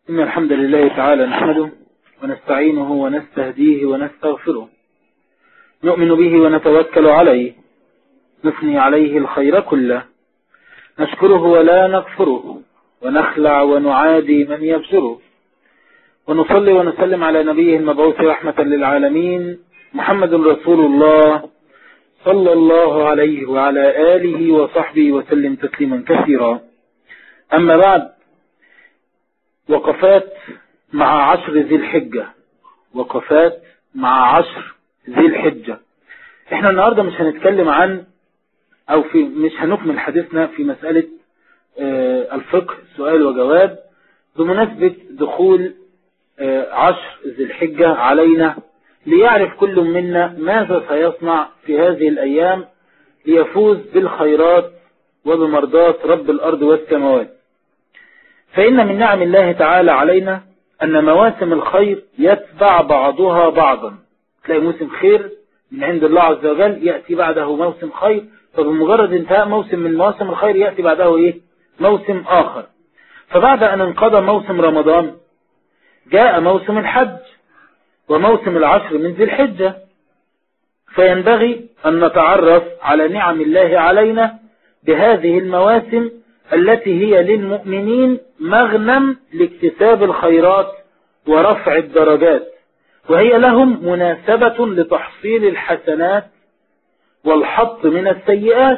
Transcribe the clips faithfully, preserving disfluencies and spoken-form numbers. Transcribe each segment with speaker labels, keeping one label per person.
Speaker 1: إن الحمد لله تعالى نحمده ونستعينه ونستهديه ونستغفره، نؤمن به ونتوكل عليه، نثني عليه الخير كله، نشكره ولا نكفره، ونخلع ونعادي من يبشره، ونصلي ونسلم على نبيه المبعوث رحمة للعالمين محمد رسول الله صلى الله عليه وعلى آله وصحبه وسلم تسليما كثيرا. أما بعد، وقفات مع عشر ذي الحجة، وقفات مع عشر ذي الحجة. احنا النهاردة مش هنتكلم عن او في مش هنكمل حديثنا في مسألة اه الفقه سؤال وجواب بمناسبة دخول اه عشر ذي الحجة علينا، ليعرف كل منا ماذا سيصنع في هذه الأيام ليفوز بالخيرات وبمرضات رب الأرض والسماوات. فإن من نعم الله تعالى علينا أن مواسم الخير يتبع بعضها بعضا. تلاقي موسم خير من عند الله عز وجل يأتي بعده موسم خير، فبمجرد انتهاء موسم من مواسم الخير يأتي بعده إيه؟ موسم آخر. فبعد أن انقضى موسم رمضان جاء موسم الحج وموسم العشر من ذي الحجة، فينبغي أن نتعرف على نعم الله علينا بهذه المواسم التي هي للمؤمنين مغنم لاكتساب الخيرات ورفع الدرجات، وهي لهم مناسبة لتحصيل الحسنات والحط من السيئات،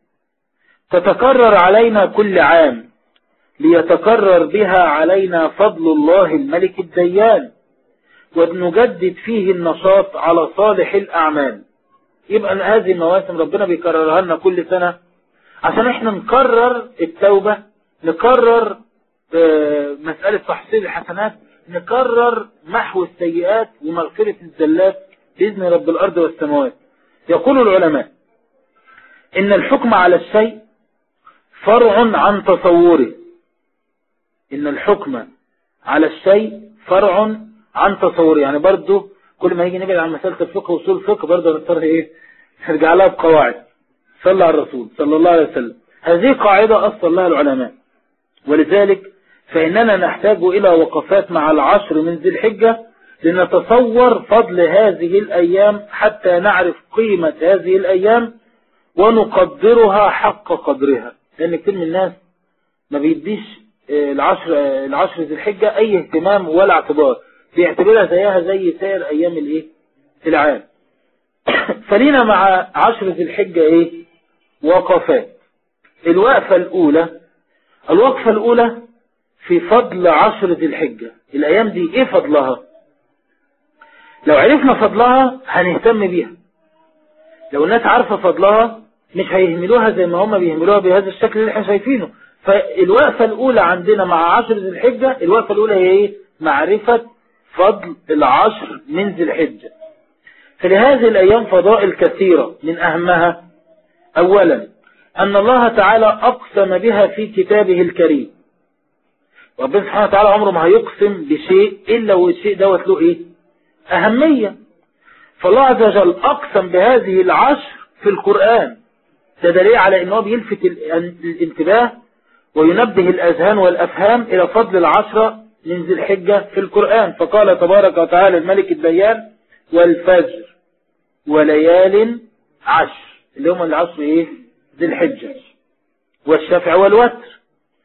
Speaker 1: تتكرر علينا كل عام ليتكرر بها علينا فضل الله الملك الديان، ونجدد فيه النشاط على صالح الأعمال. يبقى هذه المواسم ربنا بيكررها لنا كل سنة عشان احنا نكرر التوبة، نكرر مسألة تحصيل الحسنات، نكرر محو السيئات ومغفرة الزلات بإذن رب الأرض والسماوات. يقول العلماء إن الحكم على الشيء فرع عن تصوره. إن الحكم على الشيء فرع عن تصوره، يعني برضو كل ما يجي نبعد عن مسألة الفقه وصول الفقه برضو نضطر ايه نرجع لها بقواعد. صلى على الرسول صلى الله عليه وسلم، هذه قاعدة أصل لها العلماء، ولذلك فإننا نحتاج إلى وقفات مع العشر من ذي الحجة لنتصور فضل هذه الأيام حتى نعرف قيمة هذه الأيام ونقدرها حق قدرها. لأن كتير من الناس ما بيديش العشر العشر ذي الحجة أي اهتمام ولا اعتبار، بيعتبرها زيها زي سائر أيام الإيه في العام. فلينا مع عشر ذي الحجة إيه وقفات. الوقفة الأولى الوقفة الأولى في فضل عشر ذي الحجة. الأيام دي إيه فضلها؟ لو عرفنا فضلها هنهتم بيها. لو الناس عارفة فضلها مش هيهملوها زي ما هم بيهملوها بهذا الشكل اللي احنا شايفينه. فالوقفة الأولى عندنا مع عشر ذي الحجة، الوقفة الأولى هي إيه؟ معرفة فضل العشر من ذي الحجة. فلهذه الأيام فضائل كثيرة، من أهمها أولا أن الله تعالى أقسم بها في كتابه الكريم. ربنا سبحانه وتعالى عمره ما هيقسم بشيء إلا والشيء دوت له إيه؟ أهمية. فالله عز وجل أقسم بهذه العشر في القرآن. ده دليل على أنه بيلفت الانتباه وينبه الأذهان والأفهام إلى فضل العشرة من ذي الحجة في القرآن. فقال تبارك وتعالى الملك الديان: والفجر وليال عشر، اللي هم العشر ايه ذي الحجة، والشفع والوتر.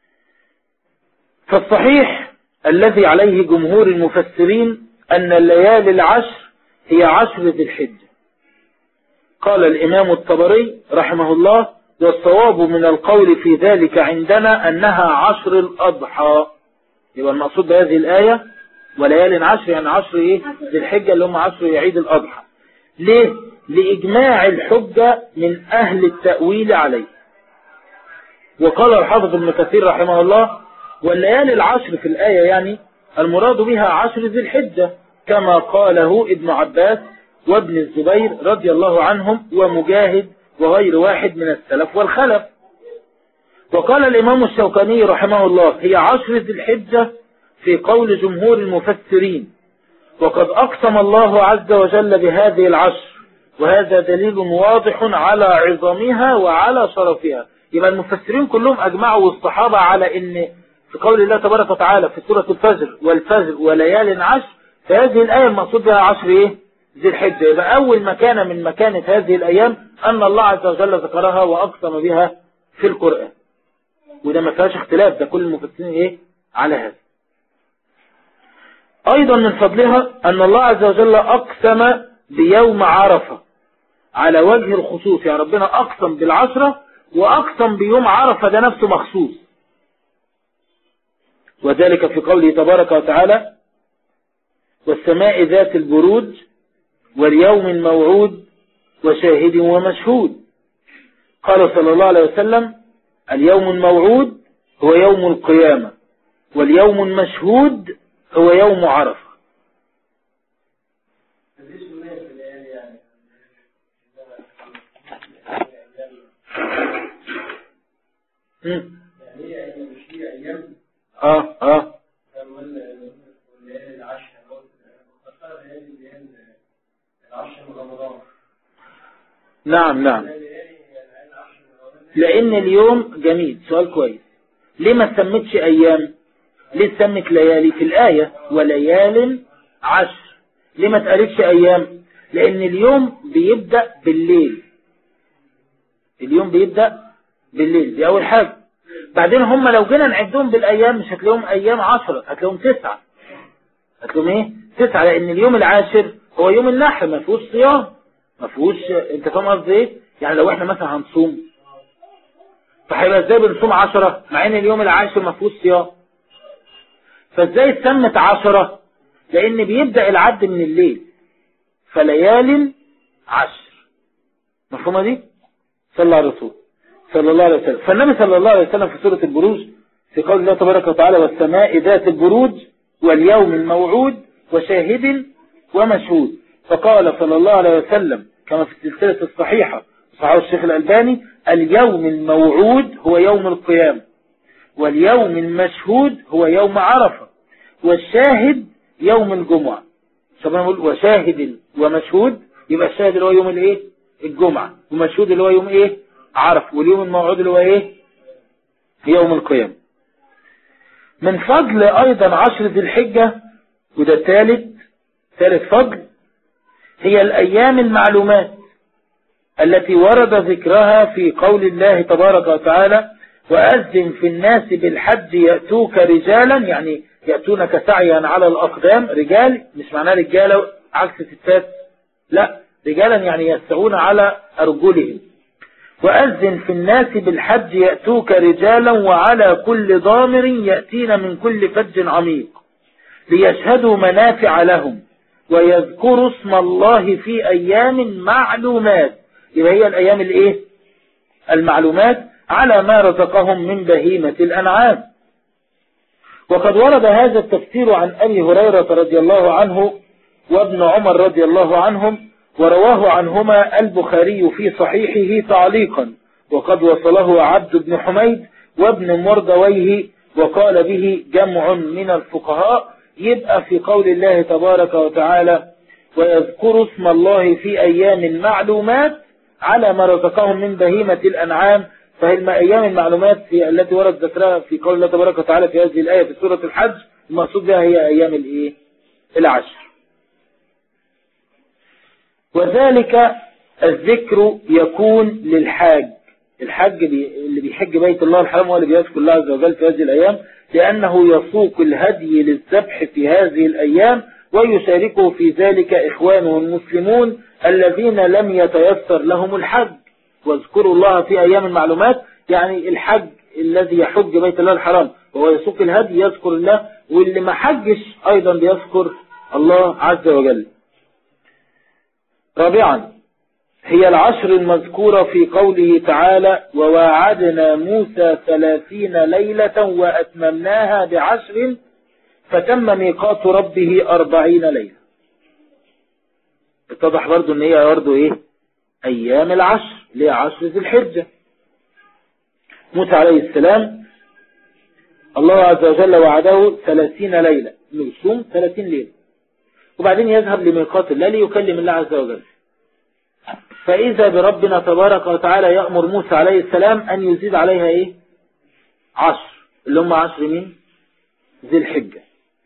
Speaker 1: فالصحيح الذي عليه جمهور المفسرين أن الليالي العشر هي عشر ذي الحجة. قال الإمام الطبري رحمه الله: والصواب من القول في ذلك عندنا أنها عشر الأضحى. يبقى المقصود بهذه الآية وليال عشر يعني عشر ايه ذي الحجة اللي هم عشر عيد الأضحى. ليه؟ لإجماع الحجة من أهل التأويل عليه. وقال الحافظ ابن كثير رحمه الله: والليالي العشر في الآية يعني المراد بها عشر ذي الحجة، كما قاله ابن عباس وابن الزبير رضي الله عنهم ومجاهد وغير واحد من السلف والخلف. وقال الإمام الشوكاني رحمه الله: هي عشر ذي الحجة في قول جمهور المفسرين، وقد أقسم الله عز وجل بهذه العشر، وهذا دليل واضح على عظمها وعلى شرفها. يبقى المفسرين كلهم أجمعوا والصحابة على أن في قول الله تبارك وتعالى في سورة الفجر والفجر وليال عشر، فهذه الآية المقصود بها عشر إيه؟ ذي الحجة. يبقى أول مكانة من مكانة هذه الأيام أن الله عز وجل ذكرها وأقسم بها في القرآن، وده ما فيهاش اختلاف، ده كل المفسرين إيه على هذا. أيضا من فضلها أن الله عز وجل أقسم بيوم عرفة على وجه الخصوص، يعني ربنا أقسم بالعشرة وأقسم بيوم عرفة ده نفسه مخصوص، وذلك في قوله تبارك وتعالى والسماء ذات البروج واليوم الموعود وشاهد ومشهود. قال صلى الله عليه وسلم اليوم الموعود هو يوم القيامة، واليوم المشهود هو يوم عرفة. اه اه نعم نعم، لان اليوم جميل. سؤال كويس، ليه ما سمتش ايام؟ ليه سمت ليالي في الآية وليال عشر؟ ليه ما تقالتش ايام؟ لان اليوم بيبدأ بالليل، اليوم بيبدأ بالليل، دي اول حاجة. بعدين هم لو جينا نعدهم بالايام مش هتلاقيهم ايام عشرة، هتلاقيهم تسعة، هتلاقيهم ايه تسعة، لان اليوم العاشر هو يوم النحر، ما فيهوش صيام، ما فيهوش، انت فاهم قصدي ايه؟ يعني لو احنا مثلا هنصوم فهيبقى ازاي بنصوم عشرة مع ان اليوم العاشر ما فيهوش صيام؟ فازاي اتسمت عشرة؟ لان بيبدأ العد من الليل، فليال عشر. مفهومة دي؟ صلى الله عليه وسلم صلى الله عليه وسلم. فالنبي صلى الله عليه وسلم في سورة البروج في قول الله تبارك وتعالى والسماء ذات البروج واليوم الموعود وشاهد ومشهود، فقال صلى الله عليه وسلم كما في السلسلة الصحيحة صحيح الشيخ الألباني اليوم الموعود هو يوم القيامة، واليوم المشهود هو يوم عرفة، والشاهد يوم الجمعة. شباب نقول وشاهد ومشهود، يبقى الشاهد اللي هو يوم الايه الجمعة، ومشهود اللي هو يوم ايه عرفة، واليوم الموعود اللي هو ايه يوم القيامة. من فضل ايضا عشر ذي الحجة، وده ثالث ثالث فضل، هي الايام المعلومات التي ورد ذكرها في قول الله تبارك وتعالى وأذن في الناس بالحج يأتوك رجالا، يعني يأتونك سعيا على الأقدام، رجال مش معناه رجالة عكس ستات، لا رجالا يعني يسعون على أرجلهم. وأذن في الناس بالحج يأتوك رجالا وعلى كل ضامر يأتين من كل فج عميق ليشهدوا منافع لهم ويذكروا اسم الله في أيام معلومات. يبقى هي الأيام الايه المعلومات على ما رزقهم من بهيمة الأنعام. وقد ورد هذا التفسير عن أبي هريرة رضي الله عنه وابن عمر رضي الله عنهم، ورواه عنهما البخاري في صحيحه تعليقا، وقد وصله عبد بن حميد وابن مردويه، وقال به جمع من الفقهاء. يبقى في قول الله تبارك وتعالى ويذكروا اسم الله في أيام معلومات على ما رزقهم من بهيمة الأنعام، فهي أيام المعلومات في التي ورد ذكرها في قول الله تبارك وتعالى في هذه الآية في سورة الحج، المقصود بها هي أيام الإيه العشر. وذلك الذكر يكون للحاج، الحج اللي بيحج بيت الله الحرام هو اللي بيذكر الله عز وجل في هذه الأيام، لأنه يسوق الهدي للذبح في هذه الأيام، ويشاركه في ذلك إخوانه المسلمون الذين لم يتيسر لهم الحج. واذكروا الله في أيام المعلومات، يعني الحج الذي يحج بيت الله الحرام وهو يسوق الهدي يذكر الله، واللي ما حجش أيضا بيذكر الله عز وجل. رابعا هي العشر المذكورة في قوله تعالى وواعدنا موسى ثلاثين ليلة وأتممناها بعشر فتم ميقات ربه أربعين ليلة. اتضح برضو ان هي برضو ايه ايام العشر اللي هي عشر ذي الحجة. موسى عليه السلام الله عز وجل وعده ثلاثين ليلة، يصوم ثلاثين ليلة وبعدين يذهب لميقات الله ليكلم الله عز وجل. فإذا بربنا تبارك وتعالى يأمر موسى عليه السلام أن يزيد عليها إيه عشر، اللي هم عشر مين ذي الحجة.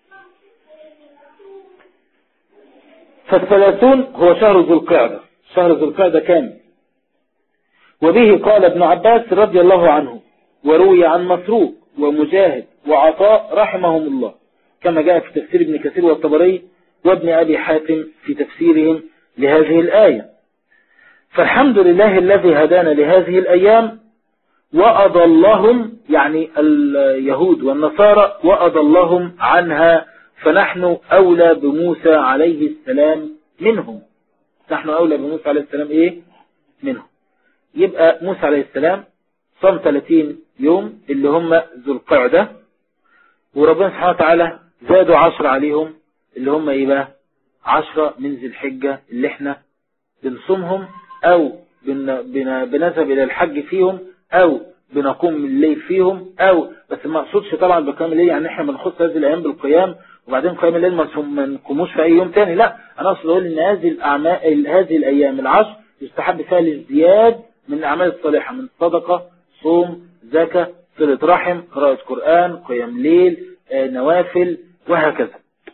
Speaker 1: فالثلاثون هو شهر ذو القعدة، شهر ذو القعدة كامل. وبه قال ابن عباس رضي الله عنه، وروي عن مسروق ومجاهد وعطاء رحمهم الله، كما جاء في تفسير ابن كثير والطبري وابن أبي حاتم في تفسيرهم لهذه الآية. فالحمد لله الذي هدانا لهذه الأيام وأضلهم، يعني اليهود والنصارى، وأضلهم عنها، فنحن أولى بموسى عليه السلام منهم. نحن أولى بموسى عليه السلام إيه؟ منهم. يبقى موسى عليه السلام صام ثلاثين يوم اللي هم ذو القعدة، وربنا سبحانه وتعالى زادوا عشر عليهم اللي هم إيه بقى؟ عشرة من ذي الحجة اللي احنا بنصومهم أو بن بن بنذهب إلى الحج فيهم أو بنقوم الليل فيهم، أو بس ما أقصدش طبعا بقيام الليل يعني احنا بنخص هذه الأيام بالقيام وبعدين قيام الليل ما نقوموش في أي يوم تاني، لا، أنا أقصد أقول إن هذه الأعمال هذه الأيام العشر يستحب فيها الازدياد من الأعمال الصالحة، من صدقة، صوم، زكاة، صلة رحم، قراءة قرآن، قيام ليل، نوافل، وهكذا.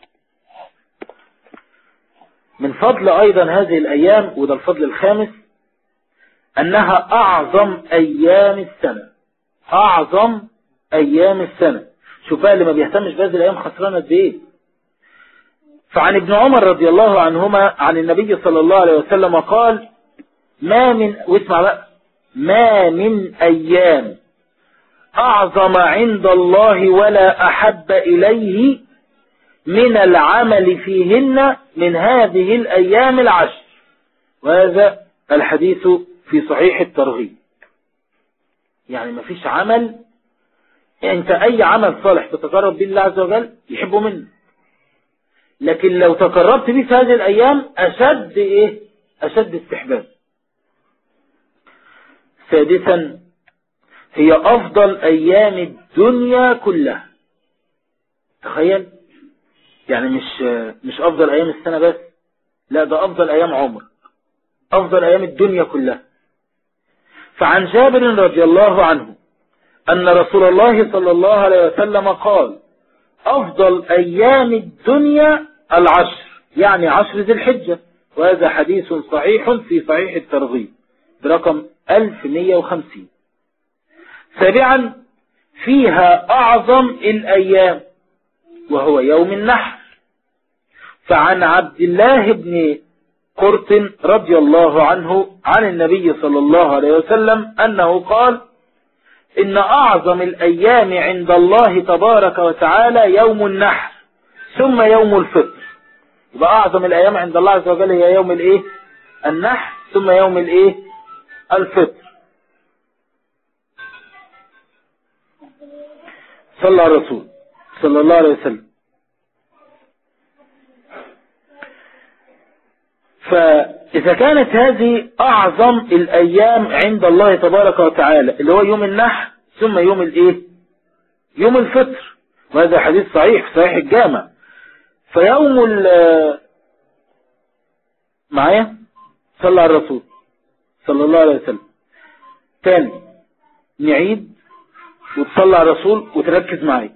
Speaker 1: من فضل أيضا هذه الأيام، وده الفضل الخامس، أنها أعظم أيام السنة، أعظم أيام السنة. شوف بقى اللي ما بيهتمش بهذه الأيام خسرانة قد إيه. فعن ابن عمر رضي الله عنهما عن النبي صلى الله عليه وسلم قال: ما من واسمع بقى ما من أيام أعظم عند الله ولا أحب إليه من العمل فيهن من هذه الأيام العشر. وهذا الحديث في صحيح الترغيب. يعني ما فيش عمل، انت اي عمل صالح تتقرب به الله عز وجل يحبه منه، لكن لو تقربت به في هذه الايام اشد ايه اشد استحباب. سادسا، هي افضل ايام الدنيا كلها. تخيل، يعني مش مش افضل ايام السنة بس، لا، ده افضل ايام عمر، افضل ايام الدنيا كلها. فعن جابر رضي الله عنه أن رسول الله صلى الله عليه وسلم قال: أفضل أيام الدنيا العشر، يعني عشر ذي الحجة. وهذا حديث صحيح في صحيح الترغيب برقم ألف ومئة وخمسين. سابعا، فيها أعظم الأيام وهو يوم النحر. فعن عبد الله بن قرط رضي الله عنه عن النبي صلى الله عليه وسلم أنه قال: إن أعظم الأيام عند الله تبارك وتعالى يوم النحر ثم يوم الفطر. يبقى أعظم الأيام عند الله عز وجل هي يوم الإيه؟ النحر ثم يوم الإيه؟ الفطر. صلى على الرسول صلى الله عليه وسلم. فإذا كانت هذه أعظم الأيام عند الله تبارك وتعالى اللي هو يوم النحر ثم يوم الإيه؟ يوم الفطر، وهذا حديث صحيح صحيح الجامع. فيوم ال معايا صلى على الرسول صلى الله عليه وسلم. تاني نعيد وتصلى على الرسول وتركز معي.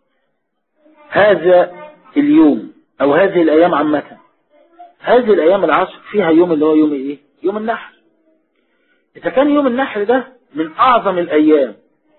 Speaker 1: هذا اليوم أو هذه الأيام عامة، هذه الأيام العشر فيها يوم اللي هو يوم إيه؟ يوم النحر. إذا كان يوم النحر ده من أعظم الأيام،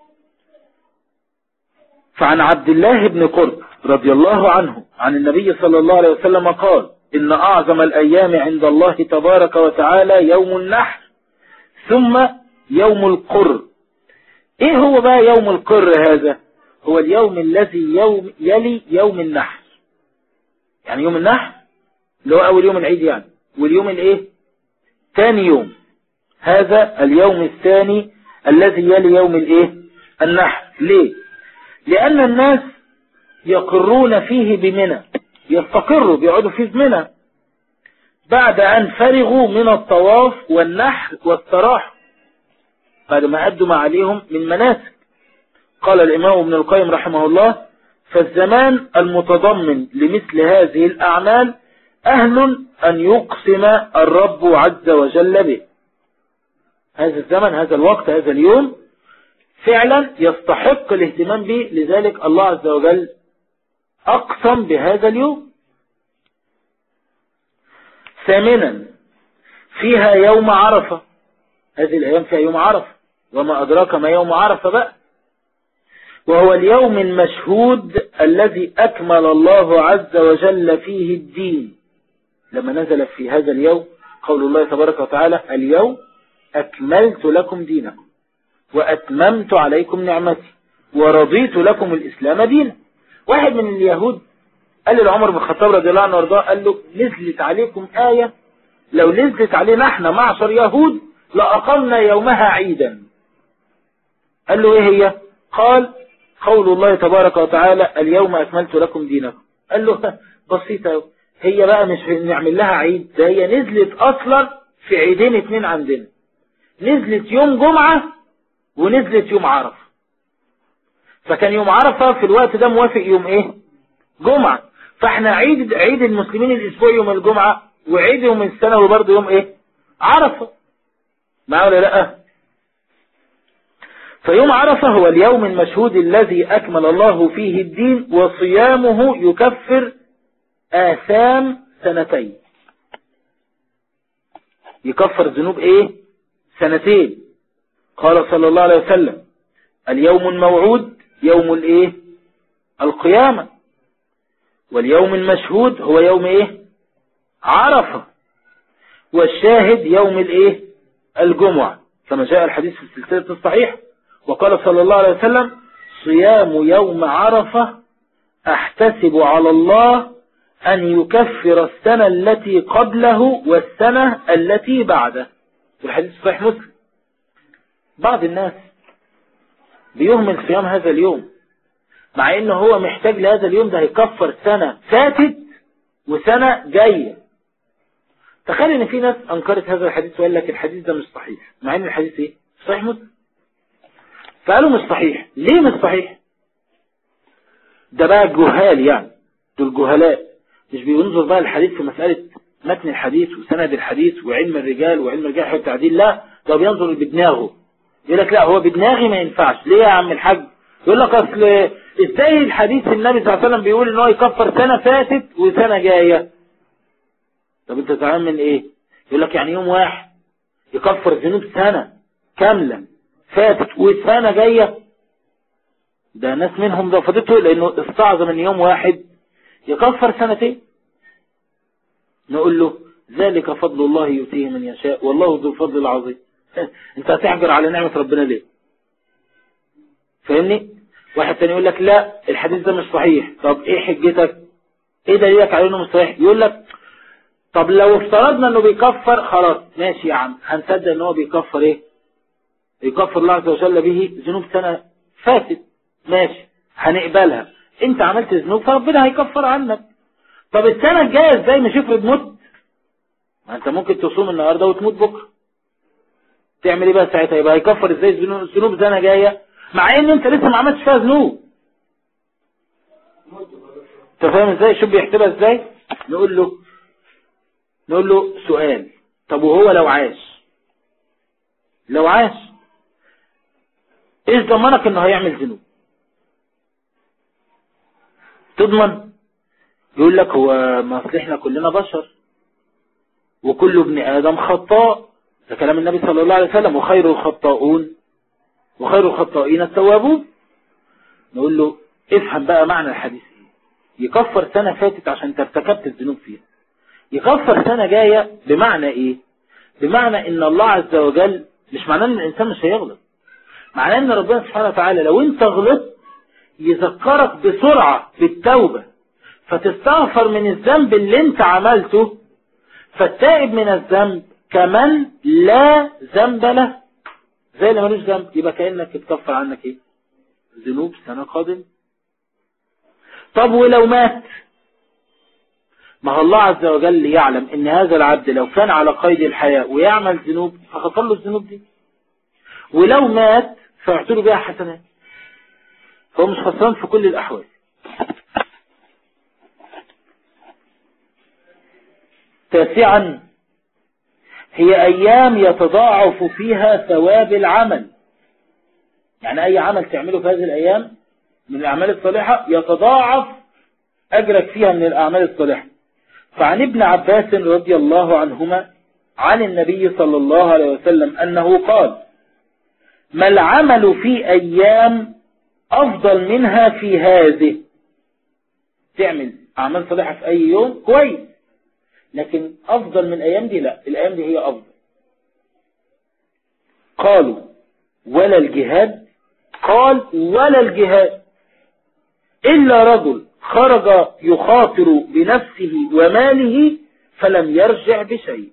Speaker 1: فعن عبد الله بن قرط رضي الله عنه عن النبي صلى الله عليه وسلم قال: إن أعظم الأيام عند الله تبارك وتعالى يوم النحر ثم يوم القر. إيه هو بقى يوم القر هذا؟ هو اليوم الذي يوم يلي يوم النحر. يعني يوم النحر اللي هو أول يوم العيد يعني، واليوم الإيه؟ ثاني يوم. هذا اليوم الثاني الذي يلي يوم الإيه؟ النحر. ليه؟ لأن الناس يقرون فيه بمنى، يستقروا بيقعدوا فيه بمنى بعد أن فرغوا من الطواف والنحر والصراح، بعد ما أدوا ما عليهم من مناسك. قال الإمام ابن القيم رحمه الله: فالزمان المتضمن لمثل هذه الأعمال أهل أن يقسم الرب عز وجل به. هذا الزمن، هذا الوقت، هذا اليوم فعلا يستحق الاهتمام به، لذلك الله عز وجل أقسم بهذا اليوم. ثامنا فيها يوم عرفة، هذه الأيام فيها يوم عرفة، وما أدراك ما يوم عرفة بقى، وهو اليوم المشهود الذي أكمل الله عز وجل فيه الدين. لما نزل في هذا اليوم قول الله تبارك وتعالى اليوم أكملت لكم دينكم وأتممت عليكم نعمتي ورضيت لكم الإسلام دينا. واحد من اليهود قال لعمر بن الخطاب رضي الله عنه وارضاه، قال له نزلت عليكم آية لو نزلت علينا احنا معشر يهود لأقمنا يومها عيدا. قال له ايه هي؟ قال قول الله تبارك وتعالى اليوم أكملت لكم دينكم. قال له بسيطة، هي بقى مش نعمل لها عيد، ده هي نزلت أصلا في عيدين اتنين عندنا، نزلت يوم جمعة ونزلت يوم عرفة، فكان يوم عرفة في الوقت ده موافق يوم ايه؟ جمعة، فاحنا عيد عيد المسلمين الاسبوع يوم الجمعة، وعيد يوم السنة برضه يوم ايه؟ عرفة. معه ولا لا؟ فيوم عرفة هو اليوم المشهود الذي أكمل الله فيه الدين، وصيامه يكفر آثام سنتين، يكفر ذنوب ايه؟ سنتين. قال صلى الله عليه وسلم اليوم الموعود يوم الايه؟ القيامة، واليوم المشهود هو يوم ايه؟ عرفة، والشاهد يوم الايه؟ الجمعة، كما جاء الحديث في السلسلة الصحيح. وقال صلى الله عليه وسلم صيام يوم عرفة احتسب على الله أن يكفر السنة التي قبله والسنة التي بعده، والحديث صحيح مسلم. بعض الناس بيهمل صيام هذا اليوم، مع انه هو محتاج لهذا اليوم ده هيكفر سنة فاتت وسنة جاية. تخيل ان في ناس انكرت هذا الحديث وقال لك الحديث ده مش صحيح، مع ان الحديث ايه؟ صحيح مسلم. فقالوا مش صحيح. ليه مش صحيح؟ ده بقى الجهال، يعني دول جهلاء مش بينظر بقى الحديث في مسألة متن الحديث وسند الحديث وعلم الرجال وعلم الجرح والتعديل، لا ده بينظر بدماغه. يقول لك لا هو بدماغي ما ينفعش. ليه يا عم الحاج؟ يقول لك اصل ازاي الحديث النبي صلى الله عليه وسلم بيقول ان هو يكفر سنة فاتت وسنة جاية؟ طب انت زعلان من ايه؟ يقول لك يعني يوم واحد يكفر ذنوب سنة كاملة فاتت وسنة جاية؟ ده ناس منهم ده فضيته لانه استعظم ان يوم واحد يكفر سنتين. نقول له ذلك فضل الله يؤتيه من يشاء والله ذو الفضل العظيم. انت هتحجر على نعمة ربنا ليه؟ فاهمني؟ واحد تاني يقول لك لا الحديث ده مش صحيح. طب ايه حجتك؟ ايه دليلك على انه مش صحيح؟ يقول لك طب لو افترضنا انه بيكفر، خلاص ماشي يا عم هنصدق ان هو بيكفر ايه؟ يكفر الله عز وجل به ذنوب سنة فاتت، ماشي هنقبلها. انت عملت ذنوب فربنا هيكفر عنك. طب السنة الجاية ازاي؟ مش افرض مت، ما انت ممكن تصوم النهاردة وتموت بكرة، تعمل ايه بقى ساعتها؟ يبقى هيكفر ازاي ذنوب سنة جاية مع ان انت لسه ما عملتش فيها ذنوب؟ انت فاهم ازاي؟ شوف بيحسبها ازاي. نقول له نقول له سؤال، طب وهو لو عاش لو عاش ايش ضمنك انه هيعمل ذنوب؟ تضمن؟ يقول لك هو ما اصل احنا كلنا بشر وكل ابن ادم خطاء، ده كلام النبي صلى الله عليه وسلم، وخير الخطاؤون وخير الخطائين التوابون. نقول له افهم بقى معنى الحديث ايه. يكفر سنة فاتت عشان ترتكبت الذنوب فيها، يكفر سنة جاية بمعنى ايه؟ بمعنى ان الله عز وجل مش معناه ان الانسان مش هيغلط، معناه ان ربنا سبحانه وتعالى لو انت غلطت يذكرك بسرعة بالتوبة فتستغفر من الذنب اللي انت عملته، فالتائب من الذنب كمن لا ذنب له، زي اللي ملوش ذنب، يبقى كأنك اتكفر عنك ايه؟ ذنوب سنة قادمة. طب ولو مات؟ ما هو الله عز وجل يعلم ان هذا العبد لو كان على قيد الحياة ويعمل ذنوب فغفر له الذنوب دي، ولو مات فيعطي له بها حسنات، فهو مش خسران في كل الأحوال. تاسعا هي أيام يتضاعف فيها ثواب العمل، يعني أي عمل تعمله في هذه الأيام من الأعمال الصالحة يتضاعف أجرك فيها من الأعمال الصالحة. فعن ابن عباس رضي الله عنهما عن النبي صلى الله عليه وسلم أنه قال: ما العمل في أيام أفضل منها في هذه. تعمل أعمال صالحة في أي يوم كويس، لكن أفضل من الأيام دي لا، الأيام دي هي أفضل. قالوا: ولا الجهاد؟ قال: ولا الجهاد إلا رجل خرج يخاطر بنفسه وماله فلم يرجع بشيء.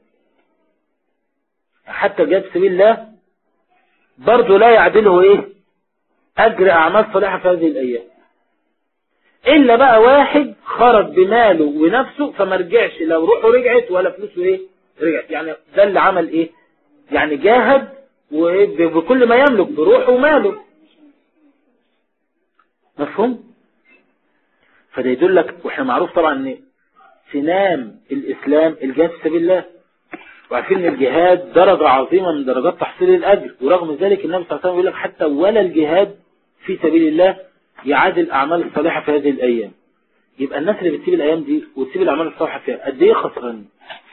Speaker 1: حتى جهاد في سبيل الله برضه لا يعدله ايه اجر اعمال صالحة في هذه الايام، الا بقى واحد خرج بماله ونفسه فما رجعش، لا روحه رجعت ولا فلوسه ايه رجعت. يعني ده اللي عمل ايه، يعني جاهد وبكل ما يملك بروحه وماله. مفهوم؟ فده يدلك، واحنا معروف طبعا ان سنام الاسلام الجهاد في سبيل الله، وعارفين ان الجهاد درجة عظيمة من درجات تحصيل الاجر، ورغم ذلك النبي صلى الله عليه وسلم يقول لك حتى ولا الجهاد في سبيل الله يعادل الاعمال الصالحة في هذه الايام. يبقى الناس اللي بتسيب الايام دي وتسيب الاعمال الصالحة فيها قد ايه خسران.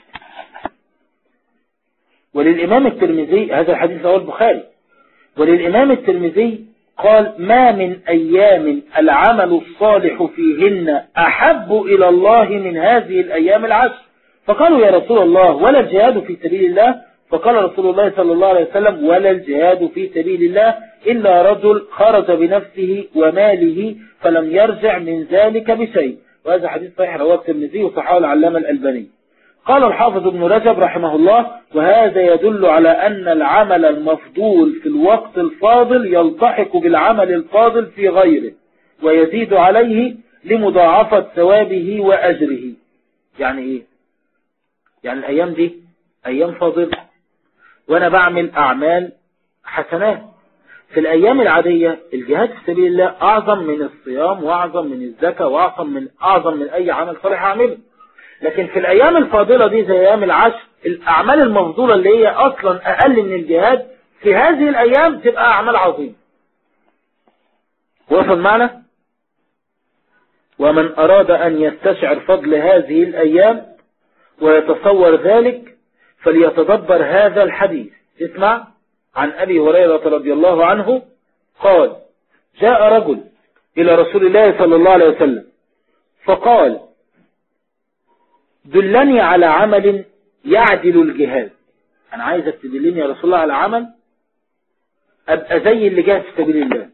Speaker 1: وللامام الترمذي، هذا الحديث رواه البخاري، وللامام الترمذي قال: ما من ايام العمل الصالح فيهن احب الى الله من هذه الايام العشر. فقالوا: يا رسول الله ولا الجهاد في سبيل الله؟ فقال رسول الله صلى الله عليه وسلم: ولا الجهاد في سبيل الله إلا رجل خرج بنفسه وماله فلم يرجع من ذلك بشيء. وهذا حديث صحيح رواه الترمذي وصححه العلامة الألباني. قال الحافظ ابن رجب رحمه الله: وهذا يدل على أن العمل المفضول في الوقت الفاضل يلتحق بالعمل الفاضل في غيره ويزيد عليه لمضاعفة ثوابه وأجره. يعني إيه؟ يعني الأيام دي أيام فاضلة وأنا بعمل أعمال حسنات. في الأيام العادية الجهاد في سبيل الله أعظم من الصيام وأعظم من الزكاة وأعظم من أعظم من أي عمل صالح أعمله. لكن في الأيام الفاضلة دي زي أيام العشر، الأعمال المفضولة اللي هي أصلا أقل من الجهاد في هذه الأيام تبقى أعمال عظيمة. وصل معنا؟ ومن أراد أن يستشعر فضل هذه الأيام ويتصور ذلك فليتدبر هذا الحديث. اسمع: عن أبي هريرة رضي الله عنه قال: جاء رجل إلى رسول الله صلى الله عليه وسلم فقال: دلني على عمل يعدل الجهاد. أنا عايزك تدلني يا رسول الله على عمل أبقى زي اللي جاهد في سبيل الله.